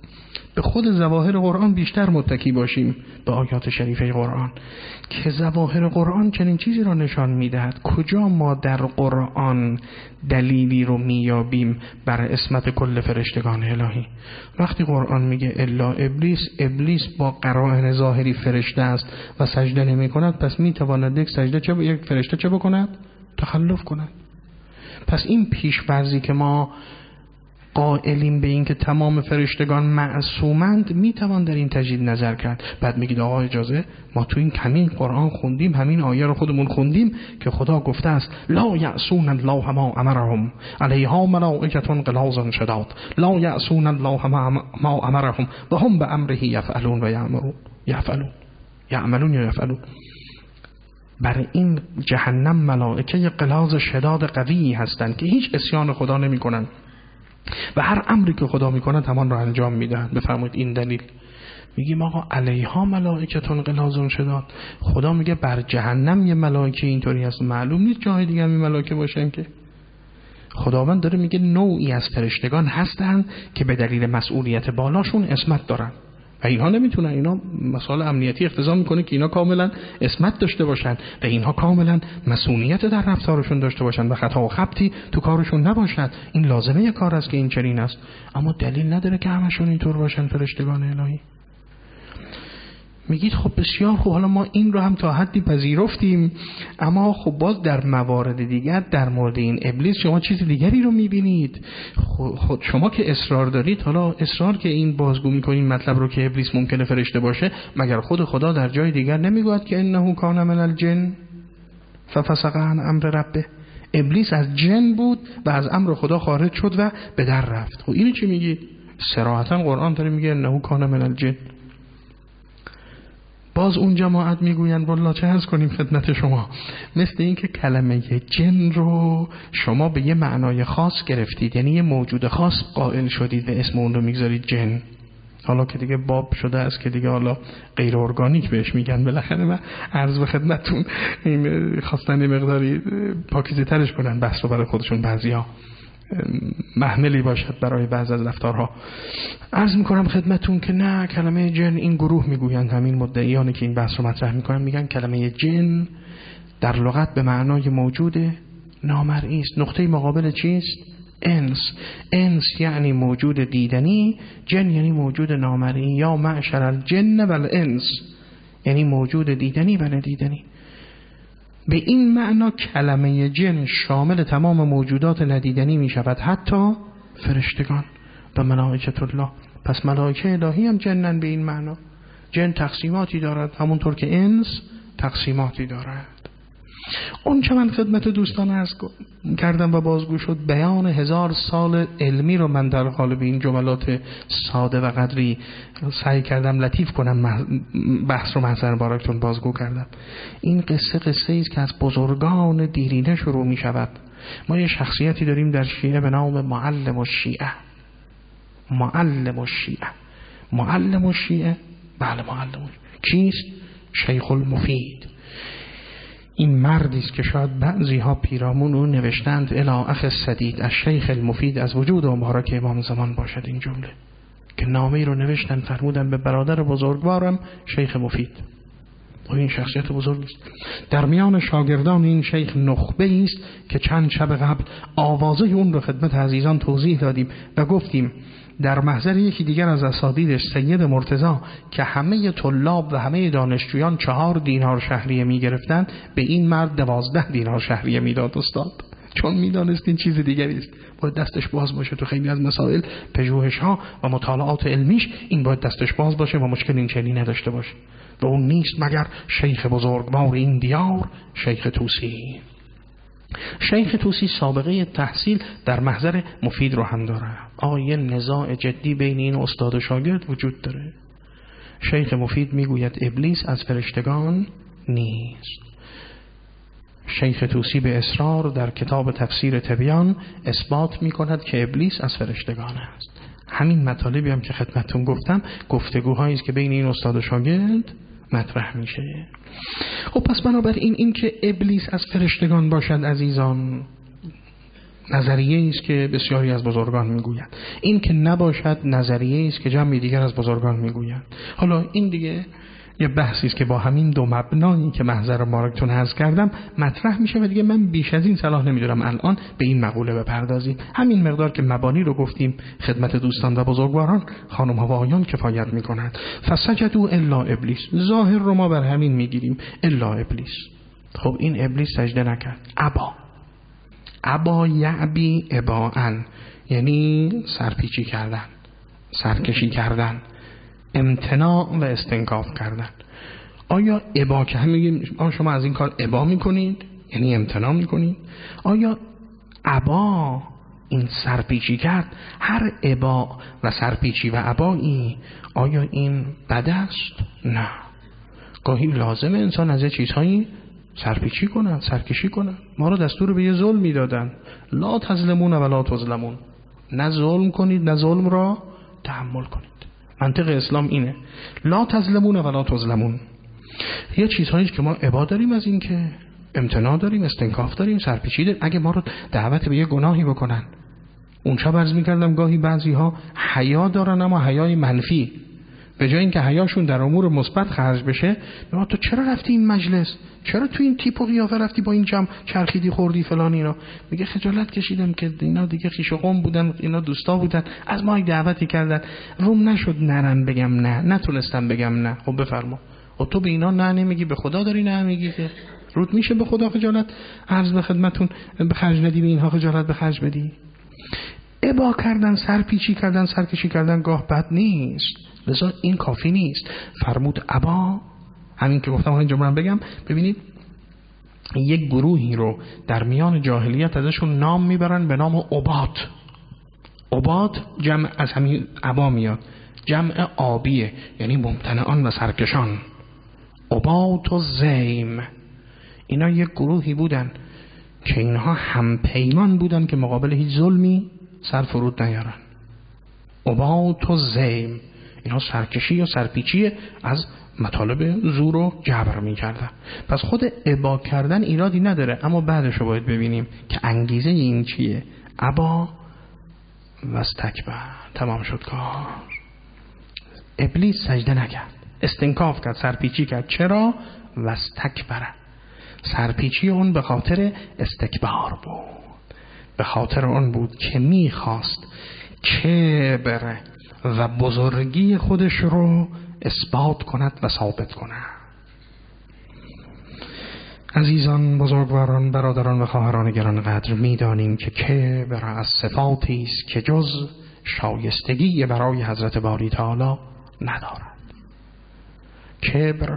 به خود ظواهر قرآن بیشتر متکی باشیم، به آیات شریفه قرآن که ظواهر قرآن چنین چیزی را نشان میدهد. کجا ما در قرآن دلیلی رو میابیم بر عصمت کل فرشتگان الهی؟ وقتی قرآن میگه الا ابلیس، ابلیس با قرائن ظاهری فرشته است و سجده نمی کند، پس میتواند یک سجده چه یک فرشته چه بکند؟ تخلف کند. پس این پیش‌فرضی که ما قائلیم به این که تمام فرشتگان معصومند میتوان در این تجدید نظر کرد. بعد میگید آقا اجازه، ما تو این همین قرآن خوندیم، همین آیه رو خودمون خوندیم که خدا گفته است لا یعصون الله ما امرهم علیها ملائکة غلاظ شداد لا یعصون الله ما امرهم و هم به امره یفعلون و یعملون یفعلون یعملون یا یفعلون. برای این جهنم ملائکه غلاظ شداد قوی هستند که هیچ عصیان خدا نمی کنند و هر امری که خدا میکنه همان را انجام میدهند. بفرمایید این دلیل. میگیم آقا علیها ملائکتون غلاظ شداد، خدا میگه بر جهنم یه ملائکه اینطوری هست، معلوم نیست جای دیگه هم این ملائکه باشن که. خداوند داره میگه نوعی از فرشتگان هستن که به دلیل مسئولیت بالاشون عصمت دارن و اینها نمیتونن، اینا مسائل امنیتی اقتضا میکنه که اینا کاملا عصمت داشته باشن و اینها کاملا مسئولیت در رفتارشون داشته باشن و خطا و خبطی تو کارشون نباشد. این لازمه یک کار است که این چنین است، اما دلیل نداره که همشون اینطور باشن فرشتگان الهی. میگید خب بسیار خوب، حالا ما این رو هم تا حدی پذیرفتیم، اما خب باز در موارد دیگر در مورد این ابلیس شما چیز دیگری رو میبینید. خود شما که اصرار دارید، حالا اصرار که این بازگو میکنین مطلب رو که ابلیس ممکنه فرشته باشه، مگر خود خدا در جای دیگر نمیگوید که انه کان من الجن ففسق عن امر ربه؟ ابلیس از جن بود و از امر خدا خارج شد و به در رفت. خب اینو چی میگید؟ صراحتا قرآن داره میگه انه کان من الجن. باز اون جماعت میگوین والله چه عرض کنیم خدمت شما، مثل این که کلمه جن رو شما به یه معنای خاص گرفتید، یعنی یه موجود خاص قائل شدید و اسم اون رو میگذارید جن. حالا که دیگه باب شده است که دیگه حالا غیر ارگانیک بهش میگن. بالاخره من عرض به خدمتتون این خواستن مقداری پاکیزه ترش کنن بحث رو برای خودشون، بعضیا محملی باشد برای بعض از رفتارها. عرض میکنم خدمتون که نه، کلمه جن این گروه میگویند، همین مدعیانی که این بحث رو مطرح میکنن میگن کلمه جن در لغت به معنای موجود نامرئی است. نقطه مقابل چیست؟ انس. انس یعنی موجود دیدنی، جن یعنی موجود نامرئی. یا معشر الجن والانس، یعنی موجود دیدنی و ندیدنی. به این معنا کلمه جن شامل تمام موجودات ندیدنی می شود، حتی فرشتگان و ملائکه الله. پس ملائکه الهی هم جنن به این معنا. جن تقسیماتی دارد همونطور که انس تقسیماتی دارد. اون چه من خدمت دوستان عرض کردم و بازگو شد، بیان هزار سال علمی رو من در قالب این جملات ساده و قدری سعی کردم لطیف کنم، بحث رو محضر بارکتون بازگو کردم. این قصه قصه ایست که از بزرگان دیرینه شروع می شود. ما یه شخصیتی داریم در شیعه به نام معلم الشیعه. معلم الشیعه معلم الشیعه بله معلم. کیست؟ شیخ المفید. این مردی است که شاید بعضی ها پیرامون او نوشتند الی اخ السدید از شیخ المفید، از وجود مبارک امام زمان باشد این جمله، که نامه‌ای رو نوشتن فرمودن به برادر بزرگوارم شیخ مفید. و این شخصیت بزرگی است. در میان شاگردان این شیخ نخبه است که چند شب قبل آوازه اون رو خدمت عزیزان توضیح دادیم و گفتیم در محضر یکی دیگر از اساتیدش سید مرتضی که همه طلاب و همه دانشجویان چهار دینار شهریه می گرفتن، به این مرد دوازده دینار شهریه می داد استاد، چون می دانست این چیز دیگری است. باید دستش باز باشه تو خیلی از مسائل پژوهش ها و مطالعات علمیش، این باید دستش باز باشه و مشکل این چنین نداشته باشه. و اون نیست مگر شیخ بزرگوار این دیار، شیخ طوسی. شیخ طوسی سابقه تحصیل در محضر مفید رو هم داره. آیه نزاع جدی بین این استاد و شاگرد وجود داره. شیخ مفید میگوید ابلیس از فرشتگان نیست. شیخ طوسی به اصرار در کتاب تفسیر تبیان اثبات میکند که ابلیس از فرشتگان است. همین مطالبی هم که خدمتتون گفتم گفتگوهایی است که بین این استاد و شاگرد مطرح میشه. خب پس بنابراین این که ابلیس از فرشتگان باشد عزیزان نظریه است که بسیاری از بزرگان میگویند. این که نباشد نظریه است که جمعی دیگر از بزرگان میگویند. حالا این دیگه یه بحثی است که با همین دو مبنایی که محضر مارکتون عرض کردم مطرح میشه و دیگه من بیش از این صلاح نمیدونم الان به این مقوله بپردازیم. همین مقدار که مبانی رو گفتیم خدمت دوستان و بزرگواران، خانم ها و آقایان کفایت میکنند. فسجدوا الا ابلیس، ظاهر رو ما بر همین میگیریم، الا ابلیس. خب این ابلیس سجده نکرد، ابا. ابا یعبی اباءن، یعنی سرپیچی کردن، سرکشی کردن، امتناع و استنکاف کردن. آیا ابا که هم میگیم آیا شما از این کار ابا میکنید یعنی امتناع میکنید؟ آیا ابا این سرپیچی کرد؟ هر ابا و سرپیچی و ابایی آیا این بد است؟ نه. گاهی لازمه انسان از چیزهایی سرپیچی کنن، سرکشی کنن. ما رو دستور به یه ظلم میدادن، لا تظلمون و لا تظلمون، نه ظلم کنید نه ظلم را تحمل کنید. منطق اسلام اینه، لا تظلمون و لا تظلمون. یه چیزهایی که ما ابا داریم از این که امتناع داریم، استنکاف داریم، سرپیچی داریم. اگه ما رو دعوت به یه گناهی بکنن، اون شب عرض میکردم گاهی بعضی ها حیا دارن اما حیای منفی، به جای اینکه حیاشون در امور مثبت خرج بشه، ما تو چرا رفتی این مجلس؟ چرا تو این تیپ و قیافه رفتی با این جمع چرخیدی خوردی فلان اینا؟ میگه خجالت کشیدم که اینا دیگه خیش و قوم بودن، اینا دوستا بودن، از ما دعوتی کردن، روم نشد نرم بگم نه، نتونستم بگم نه. خب بفرما. و تو به اینا نه نمیگی، به خدا داری نه میگی که رود میشه به خدا خجالت عرض به خدمتون به خرج ندی، به اینها خجالت به خرج بدی؟ ابا کردن، سرپیچی کردن، سرکشی کردن گاه بد نیست، لذا این کافی نیست. فرمود ابا، همین که گفتم همین جمله رو بگم. ببینید یک گروهی رو در میان جاهلیت ازشون نام میبرن به نام عباد. عباد جمع از همین ابا میاد، جمع آبیه، یعنی ممتنعان و سرکشان. عباد و زیم، اینا یک گروهی بودن که اینها هم پیمان بودن که مقابل هیچ ظلمی سر فرود نیارن. عباد و زیم، اینا سرکشی و سرپیچی از مطالب زور و جبر می کردن. پس خود ابا کردن ایرادی نداره، اما بعدش رو باید ببینیم که انگیزه این چیه. ابا و استکبر، تمام شد کار. ابلیس سجده نکرد، استنکاف کرد، سرپیچی کرد. چرا؟ و استکبر، سرپیچی اون به خاطر استکبار بود، به خاطر اون بود که میخواست کبر و بزرگی خودش رو اثبات کند و ثابت کند. عزیزان، بزرگواران، برادران و خواهران گرانقدر، میدانیم که کبر از صفاتی است که جز شایستگی برای حضرت باری تعالی ندارد. کبر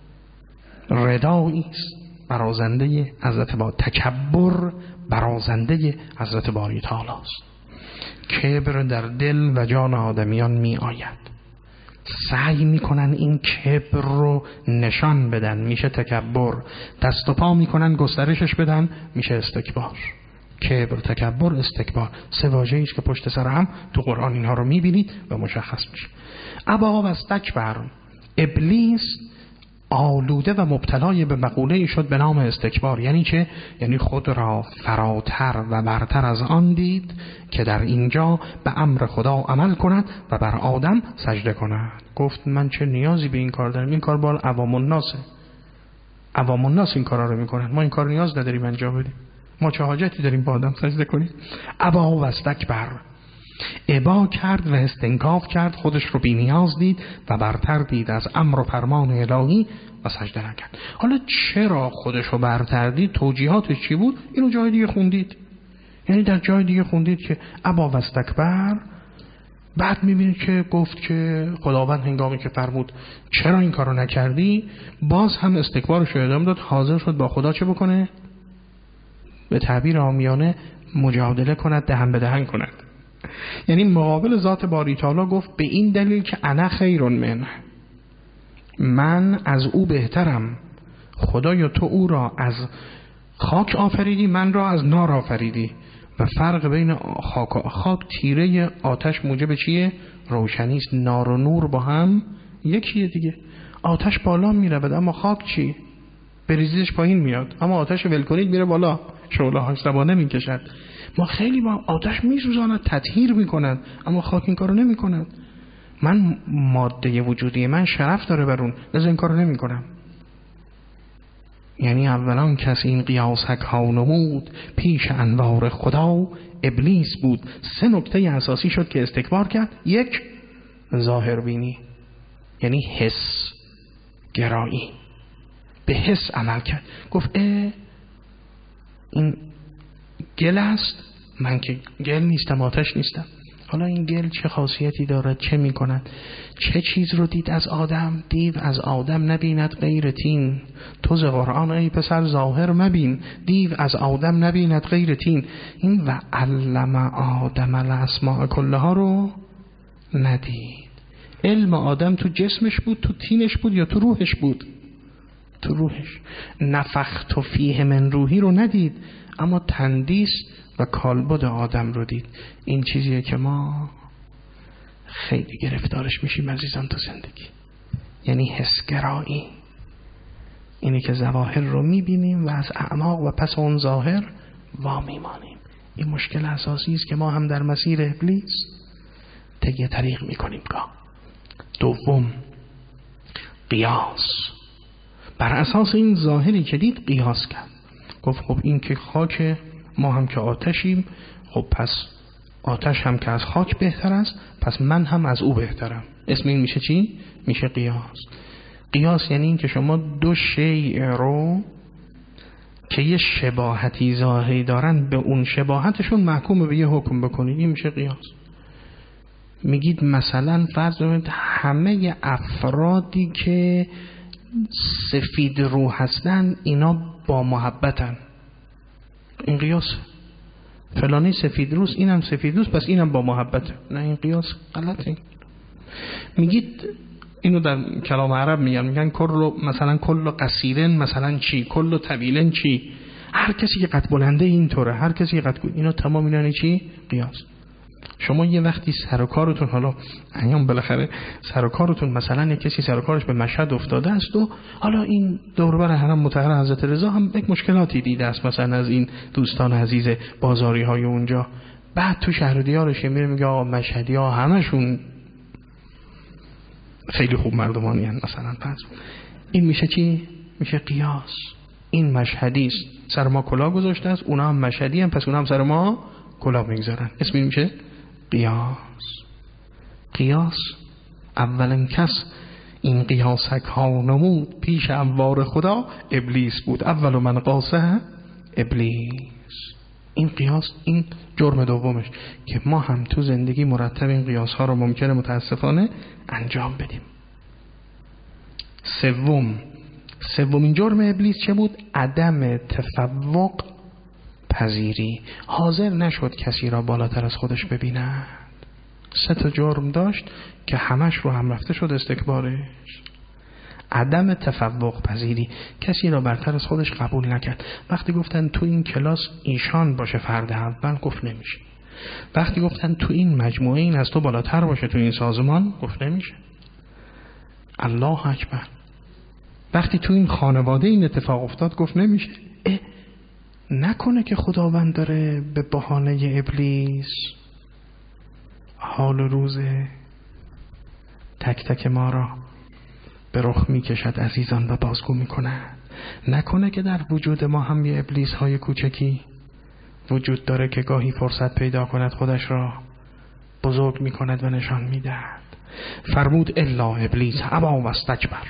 ردایی است برازنده حضرت باری، تکبر برازنده حضرت باری تعالی است. کبر در دل و جان آدمیان می آید، سعی میکنن این کبر رو نشان بدن، میشه تکبر. دست و پا میکنن گسترشش بدن، میشه استکبار. کبر، تکبر، استکبار، سه واژه‌ای است که پشت سر هم تو قرآن اینها رو میبینید و مشخص میشه. ابا و استکبر، ابلیس آلوده و مبتلای به مقوله‌ای شد به نام استکبار. یعنی چه؟ یعنی خود را فراتر و برتر از آن دید که در اینجا به امر خدا عمل کند و بر آدم سجده کند. گفت من چه نیازی به این کار دارم؟ این کار بال عوام الناسه، عوام الناس این کارا رو میکنن، ما این کار نیاز نداریم انجام بدیم، ما چه حاجتی داریم با آدم سجده کنیم؟ ابا و استکبر، ابا کرد و استنکاف کرد، خودش رو بی نیاز دید و برتر دید از امر و فرمان الهی و سجده نکرد. حالا چرا خودش رو برتر دید؟ توجیهاتش چی بود؟ اینو جای دیگه خوندید، یعنی در جای دیگه خوندید که ابا و استکبر. بعد میبینید که گفت که خداوند هنگامی که فرمود چرا این کارو نکردی، باز هم استکبارش رو ادامه داد، حاضر شد با خدا چه بکنه؟ به تعبیر عامیانه مجادله کند، دهن به دهن کند. یعنی مقابل ذات باری تعالی گفت به این دلیل که انا خیر منه، من از او بهترم. خدایا تو او را از خاک آفریدی، من را از نار آفریدی. و فرق بین خاک و خاک، تیره آتش موجب چیه؟ روشنی است. نار و نور با هم یکیه دیگه. آتش بالا میره اما خاک چی؟ بریزیدش پایین میاد، اما آتش ول کنید میره بالا، شعله هاش زبانه میکشد. ما خیلی با آتش میسوزاند، تطهیر میکند، اما خاک این کارو نمیکند. من ماده وجودی من شرف داره بر اون، لذا این کارو نمیکنم. یعنی اولا کسی این قیاسک ها نمود پیش انوار خدا ابلیس بود. سه نکته اساسی شد که استکبار کرد. یک، ظاهر بینی، یعنی حس گرایی، به حس عمل کرد. گفت اه این گل است، من که گل نیستم، آتش نیستم. حالا این گل چه خاصیتی دارد، چه می کند؟ چه چیز رو دید از آدم؟ دیو از آدم نبیند غیر تین. تو ز قرآن ای پسر ظاهر مبین. دیو از آدم نبیند غیر تین. این و علم آدم الاسماء کلها رو ندید. علم آدم تو جسمش بود، تو تینش بود یا تو روحش بود؟ تو روحش. نفخت فیه من روحی رو ندید، اما تندیس و کالبد آدم رو دید. این چیزیه که ما خیلی گرفتارش میشیم عزیزان تو زندگی، یعنی حسگرایی. اینی که ظواهر رو میبینیم و از اعماق و پس اون ظاهر وا میمانیم. این مشکل اساسی است که ما هم در مسیر ابلیس طی طریق میکنیم. گاه دوم، قیاس. بر اساس این ظاهری که دید قیاس کرد. گفت خب این که خاک، ما هم که آتشیم، خب پس آتش هم که از خاک بهتر است، پس من هم از او بهترم. اسم این میشه چی؟ میشه قیاس. قیاس یعنی این که شما دو شیء رو که یه شباهتی ظاهری دارن به اون شباهتشون محکوم به یه حکم بکنید. این میشه قیاس. میگید مثلا فرض کنید همه افرادی که سفید رو هستن اینا با محبتن. این قیاس. فلانی سفید روست، اینم سفید روست، پس اینم با محبته. نه، این قیاس غلطه. میگید اینو در کلام عرب میگن، میگن کل مثلا کل قصیرن مثلا چی، کل طویلن چی. هر کسی که قد بلنده اینطوره، هر کسی که قد، اینا تمام اینا چی؟ قیاس. شما یه وقتی سر و کارتون، حالا ایام بالاخره سر و کارتون مثلا یک کسی سر و کارش به مشهد افتاده است و حالا این دور و بر حرم مطهر حضرت رضا هم یک مشکلاتی دیده است، مثلا از این دوستان عزیز بازاری های اونجا، بعد تو شهر دیارش میره میگه آقا مشهدی ها همشون خیلی خوب مردمانی هستند مثلا. پس این میشه چی؟ میشه قیاس. این مشهدی است، سر ما کلاه گذاشته است، اونا هم مشهدی هم، پس اونا هم سر ما کلاه میگذارن. اسم این میشه قیاس. قیاس اولین کس این قیاسک ها نمود پیش انوار خدا ابلیس بود. اول من قاسه ابلیس. این قیاس، این جرم دومش که ما هم تو زندگی مرتب این قیاس ها رو ممکنه متاسفانه انجام بدیم. سوم سومین جرم ابلیس چه بود؟ عدم تفوق پذیری. حاضر نشد کسی را بالاتر از خودش ببیند. سه تا جرم داشت که همش رو هم رفته شد استکبارش. عدم تفوق پذیری، کسی را برتر از خودش قبول نکرد. وقتی گفتن تو این کلاس ایشان باشه فرد اول، گفت نمیشه. وقتی گفتن تو این مجموعه این از تو بالاتر باشه تو این سازمان، گفت نمیشه. الله اکبر. وقتی تو این خانواده این اتفاق افتاد، گفت نمیشه. اه نکنه که خداوند داره به بهانه ابلیس حال و روز تک تک ما را به رخ می کشد عزیزان و بازگو می کند. نکنه که در وجود ما هم یه ابلیس های کوچکی وجود داره که گاهی فرصت پیدا کند خودش را بزرگ می کند و نشان می دهد. فرمود الا ابلیس ابا و استکبر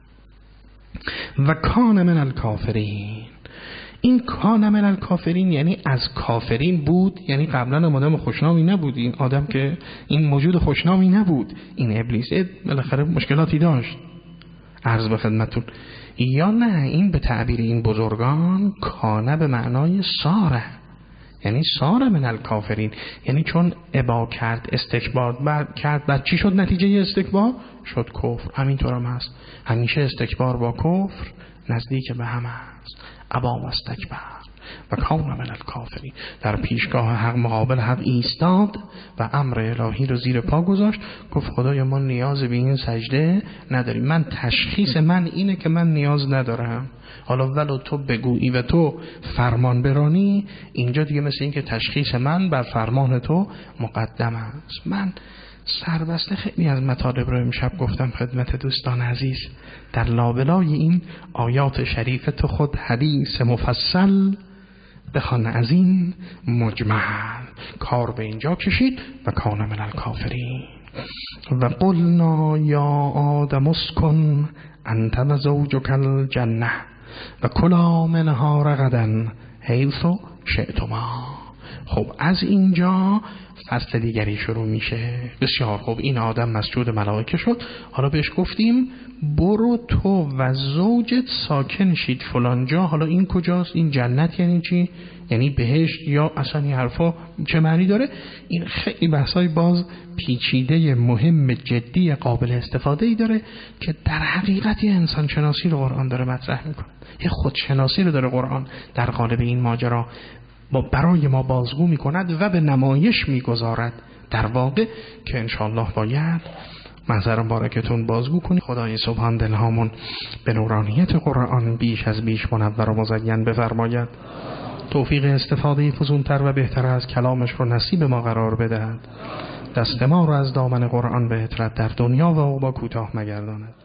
و کان من الکافرین. این کان من الکافرین یعنی از کافرین بود، یعنی قبلا آدم خوشنامی نبود. این آدم که این موجود خوشنامی نبود. این ابلیس بالاخره مشکلاتی داشت، عرض به خدمتون. یا نه، این به تعبیر این بزرگان کانه به معنای ساره، یعنی ساره من الکافرین، یعنی چون ابا کرد، استکبار بر کرد، بعد چی شد؟ نتیجه استکبار شد کفر. همینطور هم هست، همیشه استکبار با کفر نزدیک به هم است. ابا و استکبر. و کان من الکافرین. در پیشگاه حق، مقابل حق ایستاد و امر الهی رو زیر پا گذاشت. گفت خدایا ما نیاز به این سجده نداریم، من تشخیص من اینه که من نیاز ندارم، حالا ولو تو بگویی و تو فرمان برانی، اینجا دیگه مثل این که تشخیص من بر فرمان تو مقدم است. من سربسته خیلی از مطالب رو امشب گفتم خدمت دوستان عزیز. در لابلای این آیات شریف تو خود حدیث مفصل بخوان از این مجمل. کار به اینجا کشید و کان من الکافرین. و قلنا یا آدم اسکن انت و زوجک الجنه و کلا منها رغدا حیث شئتما. خب از اینجا فصل دیگری شروع میشه. بسیار خوب، این آدم مسجود ملائکه شد. حالا بهش گفتیم برو تو و زوجت ساکن شید فلان جا. حالا این کجاست؟ این جنت یعنی چی؟ یعنی بهشت یا اصلا این حرفا چه معنی داره؟ این خیلی بحثای باز پیچیده مهم جدی قابل استفاده ای داره که در حقیقت یه انسان شناسی رو قرآن داره مطرح میکنه، یه خودشناسی رو داره قرآن در قالب این ماجرا با برای ما بازگو میکند و به نمایش میگذارد در واقع که انشاءالله باید محضر مبارکتون بازگو کنید. خدای سبحان دلهامون به نورانیت قرآن بیش از بیش منور و مزین بفرماید. توفیق استفاده فزونتر و بهتر از کلامش رو نصیب ما قرار بدهد. دست ما رو از دامن قرآن به اطرت در دنیا و عقبی کوتاه مگرداند.